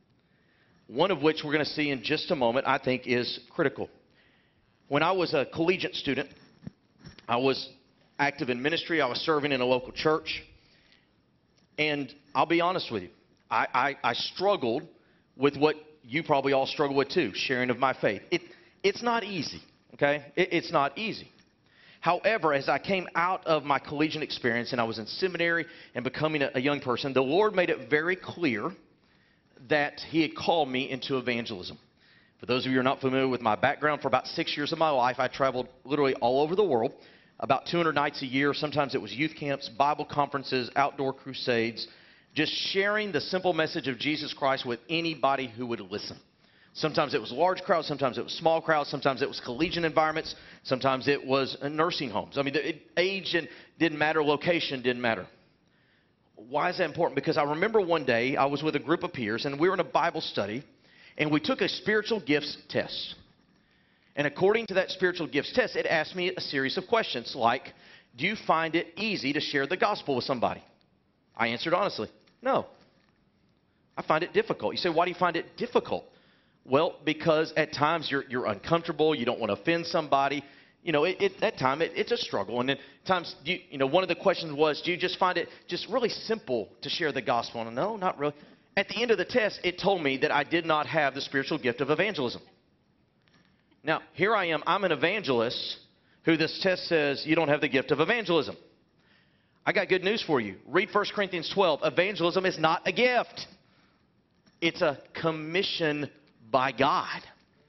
One of which we're going to see in just a moment, I think, is critical. When I was a collegiate student, I was active in ministry. I was serving in a local church. And I'll be honest with you, I, I, I struggled with what you probably all struggle with too, sharing of my faith. It, it's not easy, okay? It, it's not easy. However, as I came out of my collegiate experience and I was in seminary and becoming a, a young person, the Lord made it very clear that He had called me into evangelism. For those of you who are not familiar with my background, for about six years of my life, I traveled literally all over the world, about two hundred nights a year. Sometimes it was youth camps, Bible conferences, outdoor crusades, just sharing the simple message of Jesus Christ with anybody who would listen. Sometimes it was large crowds, sometimes it was small crowds, sometimes it was collegiate environments, sometimes it was nursing homes. I mean, it, age and didn't matter, location didn't matter. Why is that important? Because I remember one day I was with a group of peers and we were in a Bible study and we took a spiritual gifts test. And according to that spiritual gifts test, it asked me a series of questions like, do you find it easy to share the gospel with somebody? I answered honestly, no. I find it difficult. You say, why do you find it difficult? Well, because at times you're, you're uncomfortable, you don't want to offend somebody. You know, it, it, at time it, it's a struggle. And then times, you, you know, one of the questions was, do you just find it just really simple to share the gospel? And no, not really. At the end of the test, it told me that I did not have the spiritual gift of evangelism. Now, here I am. I'm an evangelist who this test says you don't have the gift of evangelism. I got good news for you. Read First Corinthians twelve. Evangelism is not a gift. It's a commission by God.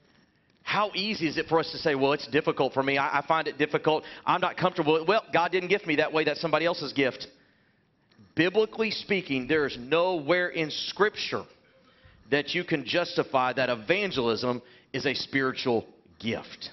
How easy is it for us to say, well, it's difficult for me. I, I find it difficult. I'm not comfortable. Well, God didn't gift me that way. That's somebody else's gift. Biblically speaking, there is nowhere in Scripture that you can justify that evangelism is a spiritual gift.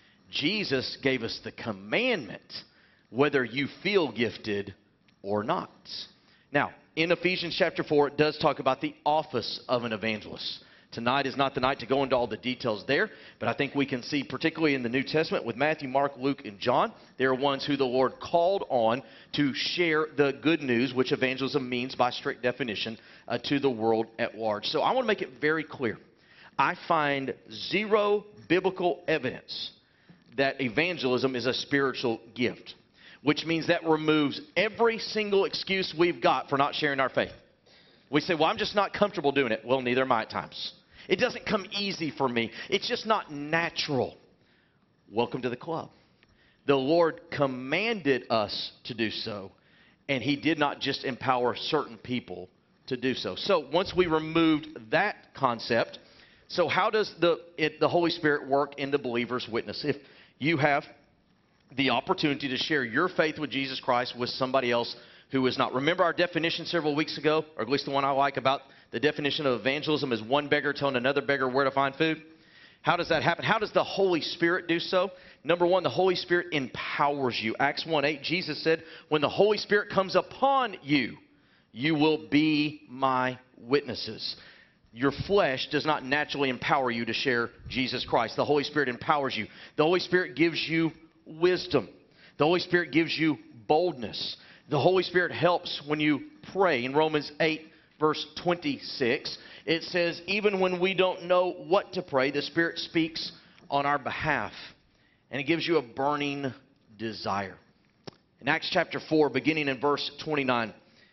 Jesus gave us the commandment whether you feel gifted or not. Now, in Ephesians chapter four, it does talk about the office of an evangelist. Tonight is not the night to go into all the details there, but I think we can see, particularly in the New Testament with Matthew, Mark, Luke, and John, they're ones who the Lord called on to share the good news, which evangelism means by strict definition, uh, to the world at large. So I want to make it very clear. I find zero biblical evidence that evangelism is a spiritual gift, which means that removes every single excuse we've got for not sharing our faith. We say, well, I'm just not comfortable doing it. Well, neither am I at times. It doesn't come easy for me. It's just not natural. Welcome to the club. The Lord commanded us to do so, and He did not just empower certain people to do so. So once we removed that concept, so how does the, it, the Holy Spirit work in the believer's witness? If you have the opportunity to share your faith with Jesus Christ with somebody else who is not. Remember our definition several weeks ago, or at least the one I like about the definition of evangelism is one beggar telling another beggar where to find food. How does that happen? How does the Holy Spirit do so? Number one, the Holy Spirit empowers you. Acts one eight, Jesus said, when the Holy Spirit comes upon you, you will be my witnesses. Your flesh does not naturally empower you to share Jesus Christ. The Holy Spirit empowers you. The Holy Spirit gives you wisdom. The Holy Spirit gives you boldness. The Holy Spirit helps when you pray. In Romans eight, verse twenty-six, it says, even when we don't know what to pray, the Spirit speaks on our behalf. And it gives you a burning desire. In Acts chapter four, beginning in verse twenty-nine,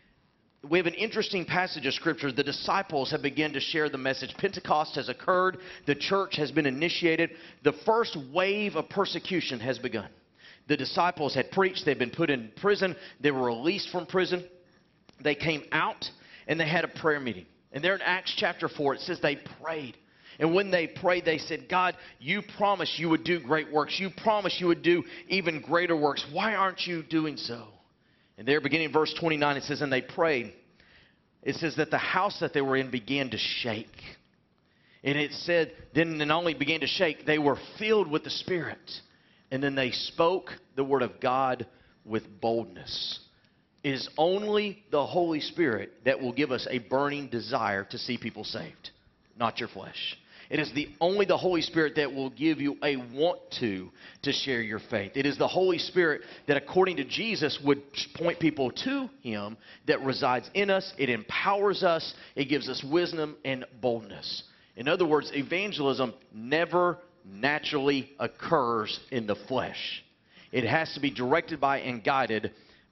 we have an interesting passage of Scripture. The disciples have begun to share the message. Pentecost has occurred. The church has been initiated. The first wave of persecution has begun. The disciples had preached. They'd been put in prison. They were released from prison. They came out, and they had a prayer meeting. And there in Acts chapter four, it says they prayed. And when they prayed, they said, God, you promised you would do great works. You promised you would do even greater works. Why aren't you doing so? And there, beginning in verse twenty-nine, it says, and they prayed. It says that the house that they were in began to shake. And it said, then not only began to shake, they were filled with the Spirit. And then they spoke the word of God with boldness. It is only the Holy Spirit that will give us a burning desire to see people saved, not your flesh. It is the only the Holy Spirit that will give you a want to to share your faith. It is the Holy Spirit that, according to Jesus, would point people to Him, that resides in us. It empowers us. It gives us wisdom and boldness. In other words, evangelism never naturally occurs in the flesh. It has to be directed by and guided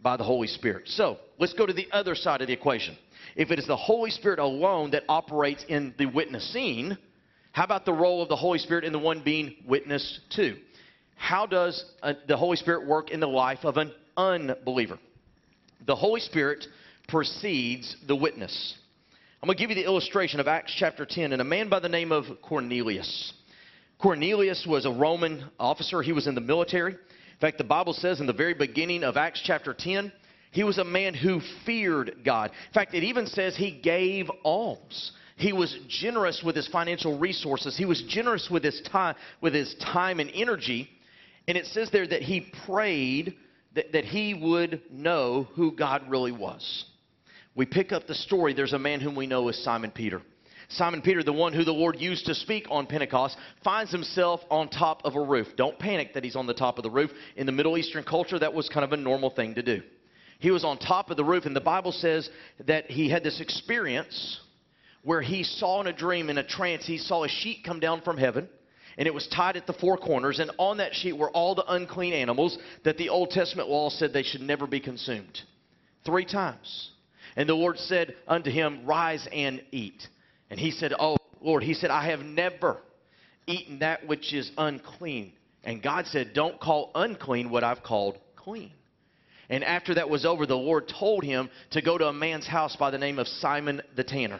by the Holy Spirit. So let's go to the other side of the equation. If it is the Holy Spirit alone that operates in the witnessing, how about the role of the Holy Spirit in the one being witnessed to? How does uh, the Holy Spirit work in the life of an unbeliever? The Holy Spirit precedes the witness. I'm going to give you the illustration of Acts chapter ten, and a man by the name of Cornelius. Cornelius was a Roman officer. He was in the military. In fact, the Bible says in the very beginning of Acts chapter ten, he was a man who feared God. In fact, it even says he gave alms. He was generous with his financial resources. He was generous with his time, with his time and energy. And it says there that he prayed that, that he would know who God really was. We pick up the story. There's a man whom we know as Simon Peter. Simon Peter, the one who the Lord used to speak on Pentecost, finds himself on top of a roof. Don't panic that he's on the top of the roof. In the Middle Eastern culture, that was kind of a normal thing to do. He was on top of the roof, and the Bible says that he had this experience where he saw in a dream, in a trance, he saw a sheet come down from heaven, and it was tied at the four corners, and on that sheet were all the unclean animals that the Old Testament law said they should never be consumed. Three times. And the Lord said unto him, rise and eat. And he said, oh, Lord, he said, I have never eaten that which is unclean. And God said, don't call unclean what I've called clean. And after that was over, the Lord told him to go to a man's house by the name of Simon the Tanner.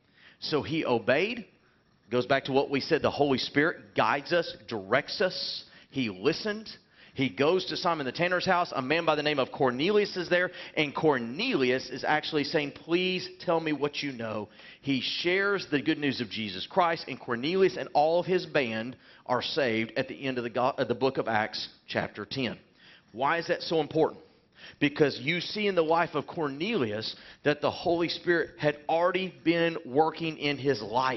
So he obeyed. Goes back to what we said, the Holy Spirit guides us, directs us. He listened. He goes to Simon the Tanner's house. A man by the name of Cornelius is there. And Cornelius is actually saying, please tell me what you know. He shares the good news of Jesus Christ. And Cornelius and all of his band are saved at the end of the, God, of the book of Acts chapter ten. Why is that so important? Because you see in the life of Cornelius that the Holy Spirit had already been working in his life.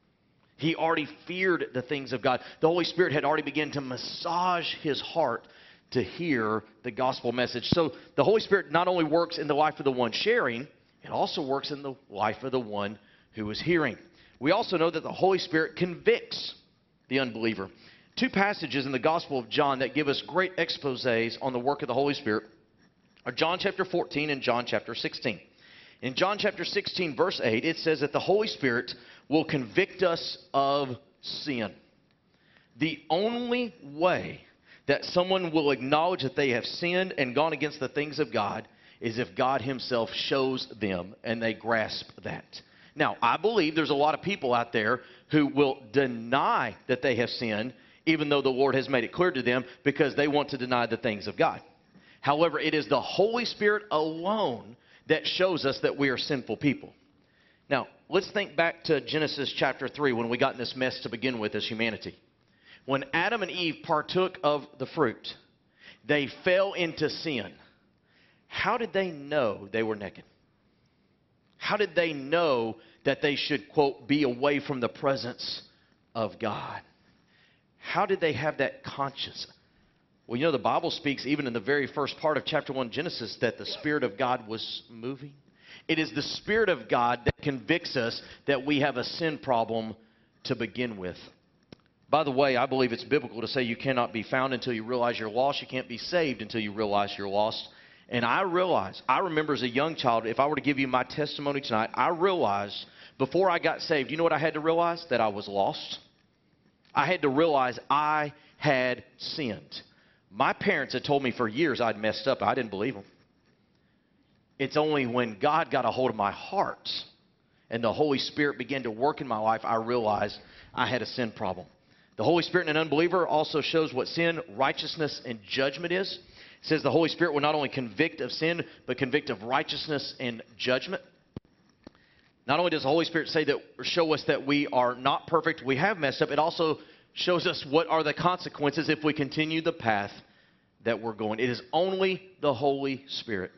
He already feared the things of God. The Holy Spirit had already begun to massage his heart to hear the gospel message. So the Holy Spirit not only works in the life of the one sharing, it also works in the life of the one who is hearing. We also know that the Holy Spirit convicts the unbeliever. Two passages in the Gospel of John that give us great exposés on the work of the Holy Spirit are John chapter fourteen and John chapter sixteen. In John chapter sixteen, verse eight, it says that the Holy Spirit will convict us of sin. The only way that someone will acknowledge that they have sinned and gone against the things of God is if God himself shows them and they grasp that. Now, I believe there's a lot of people out there who will deny that they have sinned, even though the Lord has made it clear to them, because they want to deny the things of God. However, it is the Holy Spirit alone that shows us that we are sinful people. Now, let's think back to Genesis chapter three when we got in this mess to begin with as humanity. When Adam and Eve partook of the fruit, they fell into sin. How did they know they were naked? How did they know that they should, quote, be away from the presence of God? How did they have that conscience? Well, you know, the Bible speaks even in the very first part of chapter one, Genesis, that the Spirit of God was moving. It is the Spirit of God that convicts us that we have a sin problem to begin with. By the way, I believe it's biblical to say you cannot be found until you realize you're lost. You can't be saved until you realize you're lost. And I realize, I remember as a young child, if I were to give you my testimony tonight, I realized before I got saved, you know what I had to realize? That I was lost. I had to realize I had sinned. My parents had told me for years I'd messed up. I didn't believe them. It's only when God got a hold of my heart and the Holy Spirit began to work in my life, I realized I had a sin problem. The Holy Spirit in an unbeliever also shows what sin, righteousness, and judgment is. It says the Holy Spirit will not only convict of sin, but convict of righteousness and judgment. Not only does the Holy Spirit say that, or show us that we are not perfect, we have messed up, it also shows us what are the consequences if we continue the path that we're going. It is only the Holy Spirit.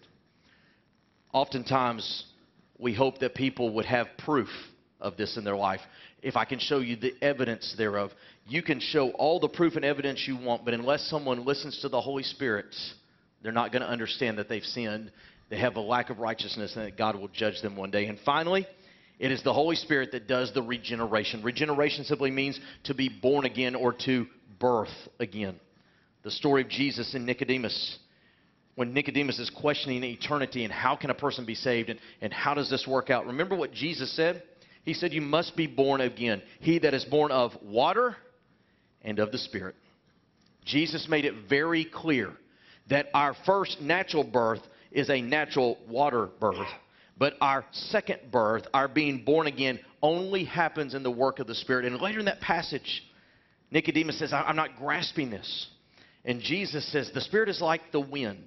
Oftentimes, we hope that people would have proof of this in their life. If I can show you the evidence thereof, you can show all the proof and evidence you want, but unless someone listens to the Holy Spirit, they're not going to understand that they've sinned. They have a lack of righteousness and that God will judge them one day. And finally, it is the Holy Spirit that does the regeneration. Regeneration simply means to be born again or to birth again. The story of Jesus and Nicodemus. when Nicodemus is questioning eternity and how can a person be saved and, and how does this work out, remember what Jesus said? He said, you must be born again. He that is born of water and of the Spirit. Jesus made it very clear that our first natural birth is a natural water birth. But our second birth, our being born again, only happens in the work of the Spirit. And later in that passage, Nicodemus says, I'm not grasping this. And Jesus says, the Spirit is like the wind.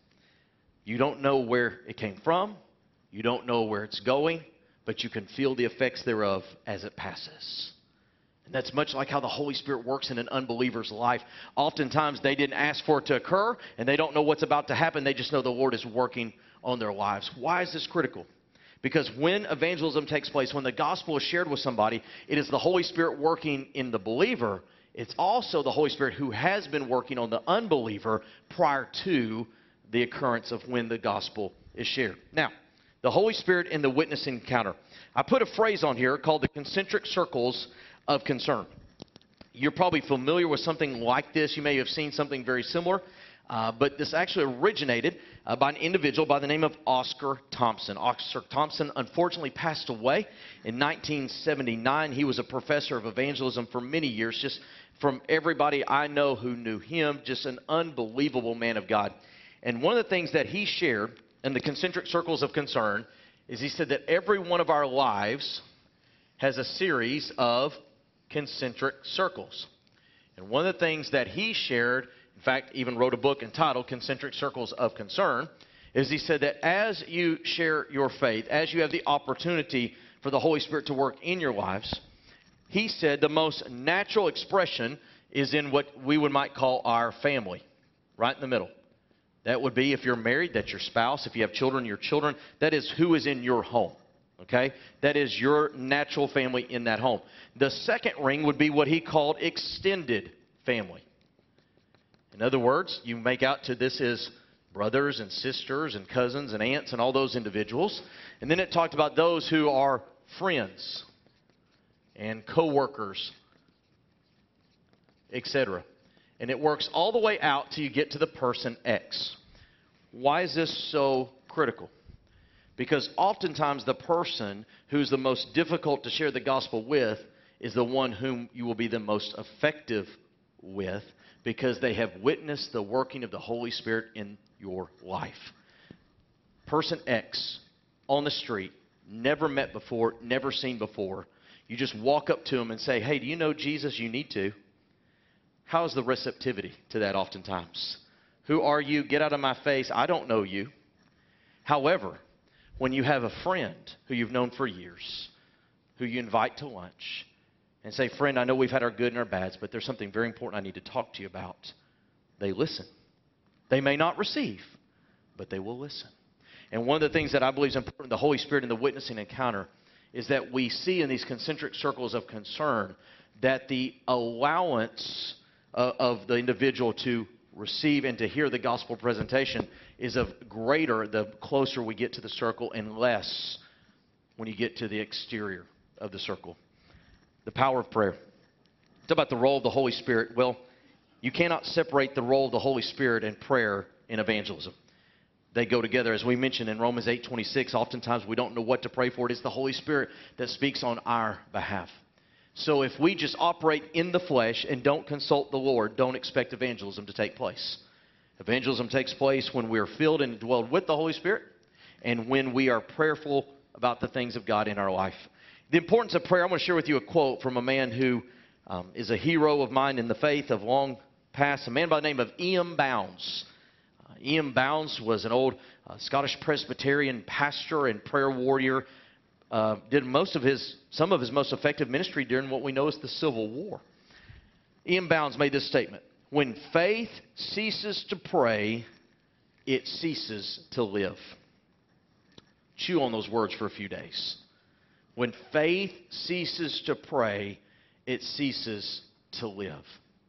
You don't know where it came from. You don't know where it's going. But you can feel the effects thereof as it passes. And that's much like how the Holy Spirit works in an unbeliever's life. Oftentimes, they didn't ask for it to occur, and they don't know what's about to happen. They just know the Lord is working on their lives. Why is this critical? Because when evangelism takes place, when the gospel is shared with somebody, it is the Holy Spirit working in the believer. It's also the Holy Spirit who has been working on the unbeliever prior to the occurrence of when the gospel is shared. Now, the Holy Spirit in the witness encounter. I put a phrase on here called the concentric circles of concern. You're probably familiar with something like this. You may have seen something very similar. Uh, but this actually originated uh, by an individual by the name of Oscar Thompson. Oscar Thompson unfortunately passed away in nineteen seventy-nine. He was a professor of evangelism for many years. Just from everybody I know who knew him, just an unbelievable man of God. And one of the things that he shared in the concentric circles of concern is he said that every one of our lives has a series of concentric circles. And one of the things that he shared, in fact, even wrote a book entitled Concentric Circles of Concern, is he said that as you share your faith, as you have the opportunity for the Holy Spirit to work in your lives, he said the most natural expression is in what we would might call our family, right in the middle. That would be if you're married, that's your spouse. If you have children, your children. That is who is in your home. Okay? That is your natural family in that home. The second ring would be what he called extended family. In other words, you make out to this is brothers and sisters and cousins and aunts and all those individuals. And then it talked about those who are friends and co-workers, et cetera. And it works all the way out till you get to the person X. Why is this so critical? Because oftentimes the person who's the most difficult to share the gospel with is the one whom you will be the most effective with, because they have witnessed the working of the Holy Spirit in your life. Person X on the street, never met before, never seen before. You just walk up to them and say, hey, do you know Jesus? You need to. How's the receptivity to that oftentimes? Who are you? Get out of my face. I don't know you. However, when you have a friend who you've known for years, who you invite to lunch, and say, friend, I know we've had our good and our bads, but there's something very important I need to talk to you about. They listen. They may not receive, but they will listen. And one of the things that I believe is important, the Holy Spirit in the witnessing encounter, is that we see in these concentric circles of concern that the allowance uh, of the individual to receive and to hear the gospel presentation is of greater the closer we get to the circle, and less when you get to the exterior of the circle. The power of prayer. It's about the role of the Holy Spirit. Well, you cannot separate the role of the Holy Spirit and prayer in evangelism. They go together. As we mentioned in Romans eight twenty-six, oftentimes we don't know what to pray for. It is the Holy Spirit that speaks on our behalf. So if we just operate in the flesh and don't consult the Lord, don't expect evangelism to take place. Evangelism takes place when we are filled and dwelled with the Holy Spirit, and when we are prayerful about the things of God in our life. The importance of prayer, I'm going to share with you a quote from a man who um, is a hero of mine in the faith of long past, a man by the name of E M Bounds. Uh, E M Bounds was an old uh, Scottish Presbyterian pastor and prayer warrior. Uh, did most of his, some of his most effective ministry during what we know as the Civil War. E M Bounds made this statement: when faith ceases to pray, it ceases to live. Chew on those words for a few days. When faith ceases to pray, it ceases to live.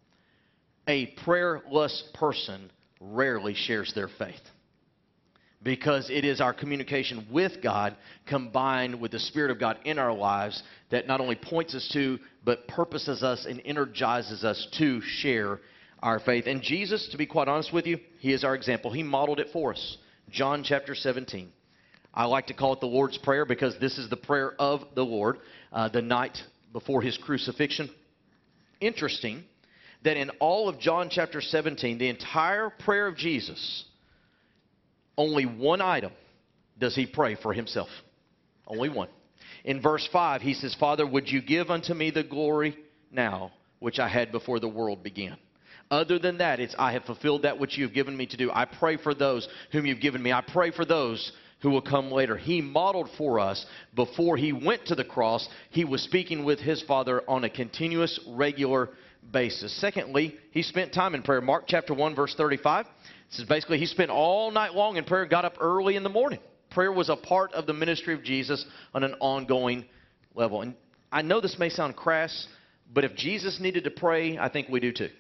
A prayerless person rarely shares their faith, because it is our communication with God combined with the Spirit of God in our lives that not only points us to, but purposes us and energizes us to share our faith. And Jesus, to be quite honest with you, he is our example. He modeled it for us. John chapter seventeen. I like to call it the Lord's Prayer because this is the prayer of the Lord, uh, the night before his crucifixion. Interesting that in all of John chapter seventeen, the entire prayer of Jesus, only one item does he pray for himself. Only one. In verse five, he says, Father, would you give unto me the glory now which I had before the world began? Other than that, it's I have fulfilled that which you have given me to do. I pray for those whom you've given me. I pray for those who will come later. He modeled for us before he went to the cross. He was speaking with his Father on a continuous, regular basis. Secondly, he spent time in prayer. Mark chapter one, verse thirty-five. This is basically he spent all night long in prayer, got up early in the morning. Prayer was a part of the ministry of Jesus on an ongoing level. And I know this may sound crass, but if Jesus needed to pray, I think we do too.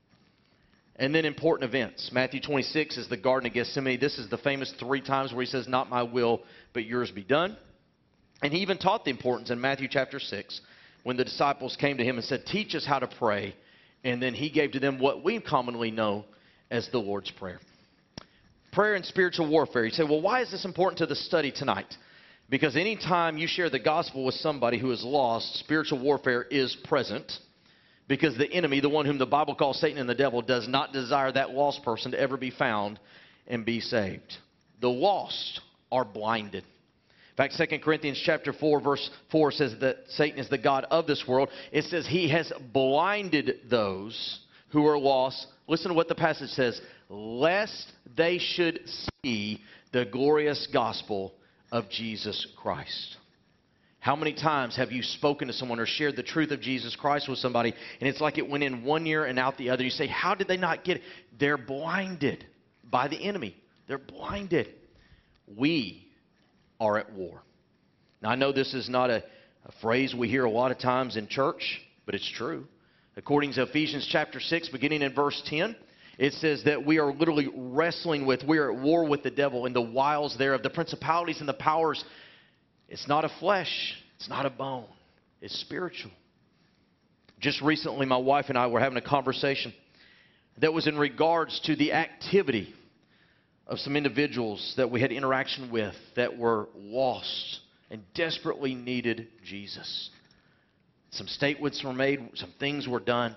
And then important events. Matthew twenty-six is the Garden of Gethsemane. This is the famous three times where he says, not my will, but yours be done. And he even taught the importance in Matthew chapter six when the disciples came to him and said, teach us how to pray. And then he gave to them what we commonly know as the Lord's Prayer. Prayer and spiritual warfare. You say, well, why is this important to the study tonight? Because anytime you share the gospel with somebody who is lost, spiritual warfare is present. Because the enemy, the one whom the Bible calls Satan and the devil, does not desire that lost person to ever be found and be saved. The lost are blinded. In fact, Second Corinthians chapter four, verse four says that Satan is the god of this world. It says he has blinded those who are lost. Listen to what the passage says. Lest they should see the glorious gospel of Jesus Christ. How many times have you spoken to someone or shared the truth of Jesus Christ with somebody, and it's like it went in one ear and out the other? You say, how did they not get it? They're blinded by the enemy. They're blinded. We are at war. Now, I know this is not a, a phrase we hear a lot of times in church, but it's true. According to Ephesians chapter six, beginning in verse ten, it says that we are literally wrestling with, we are at war with the devil and the wiles thereof, the principalities and the powers. It's not a flesh. It's not a bone. It's spiritual. Just recently, my wife and I were having a conversation that was in regards to the activity of some individuals that we had interaction with that were lost and desperately needed Jesus. Some statements were made. Some things were done.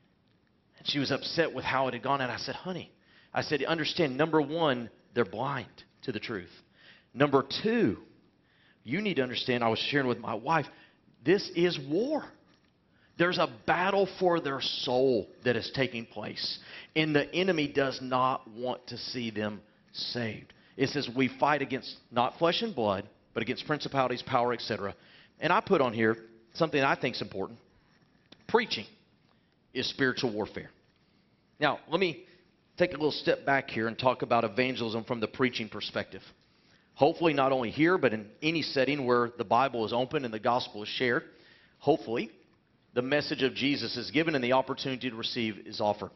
And she was upset with how it had gone. And I said, honey, I said, understand, number one, they're blind to the truth. Number two, you need to understand, I was sharing with my wife, this is war. There's a battle for their soul that is taking place. And the enemy does not want to see them saved. It says we fight against not flesh and blood, but against principalities, power, et cetera. And I put on here something I think is important. Preaching is spiritual warfare. Now, let me take a little step back here and talk about evangelism from the preaching perspective. Hopefully not only here, but in any setting where the Bible is open and the gospel is shared. Hopefully, the message of Jesus is given and the opportunity to receive is offered.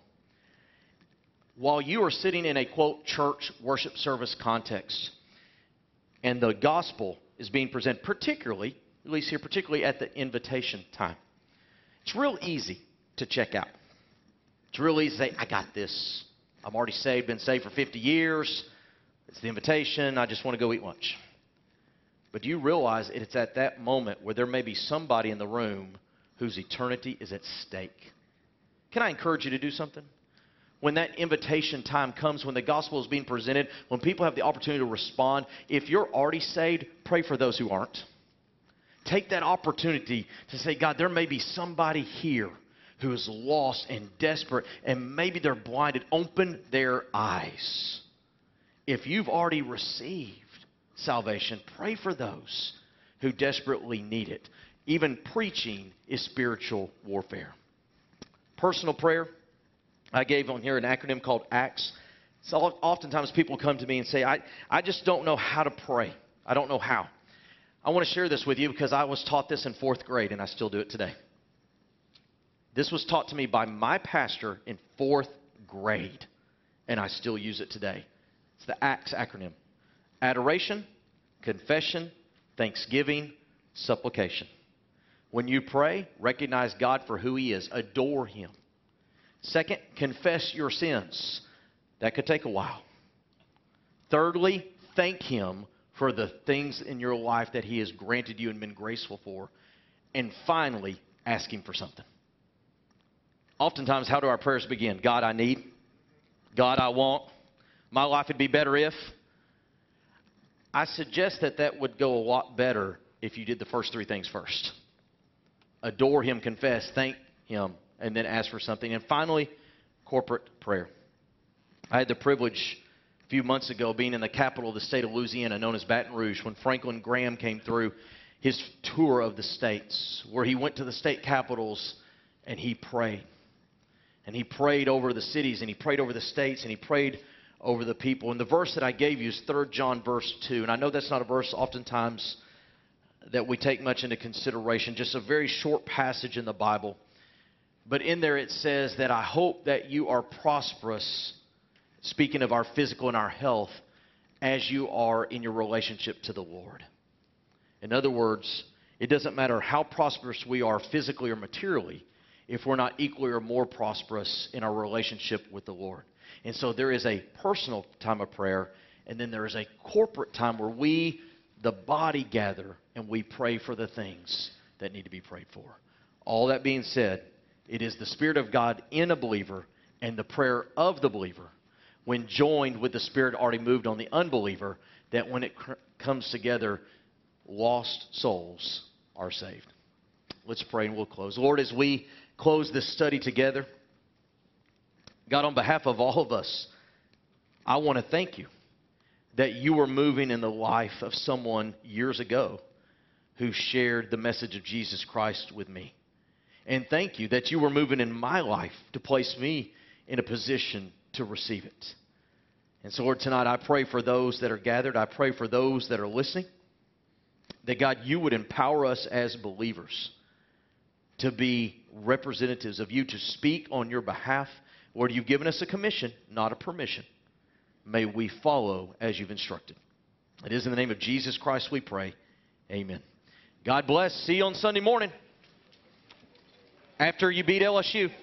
While you are sitting in a, quote, church worship service context, and the gospel is being presented, particularly, at least here, particularly at the invitation time, it's real easy to check out. It's real easy to say, I got this. I'm already saved, been saved for fifty years. It's the invitation. I just want to go eat lunch. But do you realize it's at that moment where there may be somebody in the room whose eternity is at stake? Can I encourage you to do something? When that invitation time comes, when the gospel is being presented, when people have the opportunity to respond, if you're already saved, pray for those who aren't. Take that opportunity to say, God, there may be somebody here who is lost and desperate, and maybe they're blinded. Open their eyes. If you've already received salvation, pray for those who desperately need it. Even preaching is spiritual warfare. Personal prayer, I gave on here an acronym called ACTS. So oftentimes people come to me and say, I, I just don't know how to pray. I don't know how. I want to share this with you because I was taught this in fourth grade and I still do it today. This was taught to me by my pastor in fourth grade and I still use it today. It's the ACTS acronym. Adoration, confession, thanksgiving, supplication. When you pray, recognize God for who He is. Adore Him. Second, confess your sins. That could take a while. Thirdly, thank Him for the things in your life that He has granted you and been graceful for. And finally, ask Him for something. Oftentimes, how do our prayers begin? God, I need. God, I want. My life would be better if. I suggest that that would go a lot better if you did the first three things first. Adore Him, confess, thank Him, and then ask for something. And finally, corporate prayer. I had the privilege a few months ago being in the capital of the state of Louisiana, known as Baton Rouge, when Franklin Graham came through his tour of the states, where he went to the state capitals and he prayed. And he prayed over the cities, and he prayed over the states, and he prayed over the people. And the verse that I gave you is Third John verse two. And I know that's not a verse oftentimes that we take much into consideration, just a very short passage in the Bible. But in there it says that I hope that you are prosperous, speaking of our physical and our health, as you are in your relationship to the Lord. In other words, it doesn't matter how prosperous we are physically or materially if we're not equally or more prosperous in our relationship with the Lord. And so there is a personal time of prayer, and then there is a corporate time where we, the body, gather and we pray for the things that need to be prayed for. All that being said, it is the Spirit of God in a believer and the prayer of the believer, when joined with the Spirit already moved on the unbeliever, that when it cr- comes together, lost souls are saved. Let's pray and we'll close. Lord, as we close this study together, God, on behalf of all of us, I want to thank you that you were moving in the life of someone years ago who shared the message of Jesus Christ with me. And thank you that you were moving in my life to place me in a position to receive it. And so, Lord, tonight I pray for those that are gathered. I pray for those that are listening, that, God, you would empower us as believers to be representatives of you, to speak on your behalf. Lord, you've given us a commission, not a permission. May we follow as you've instructed. It is in the name of Jesus Christ we pray. Amen. God bless. See you on Sunday morning after you beat L S U.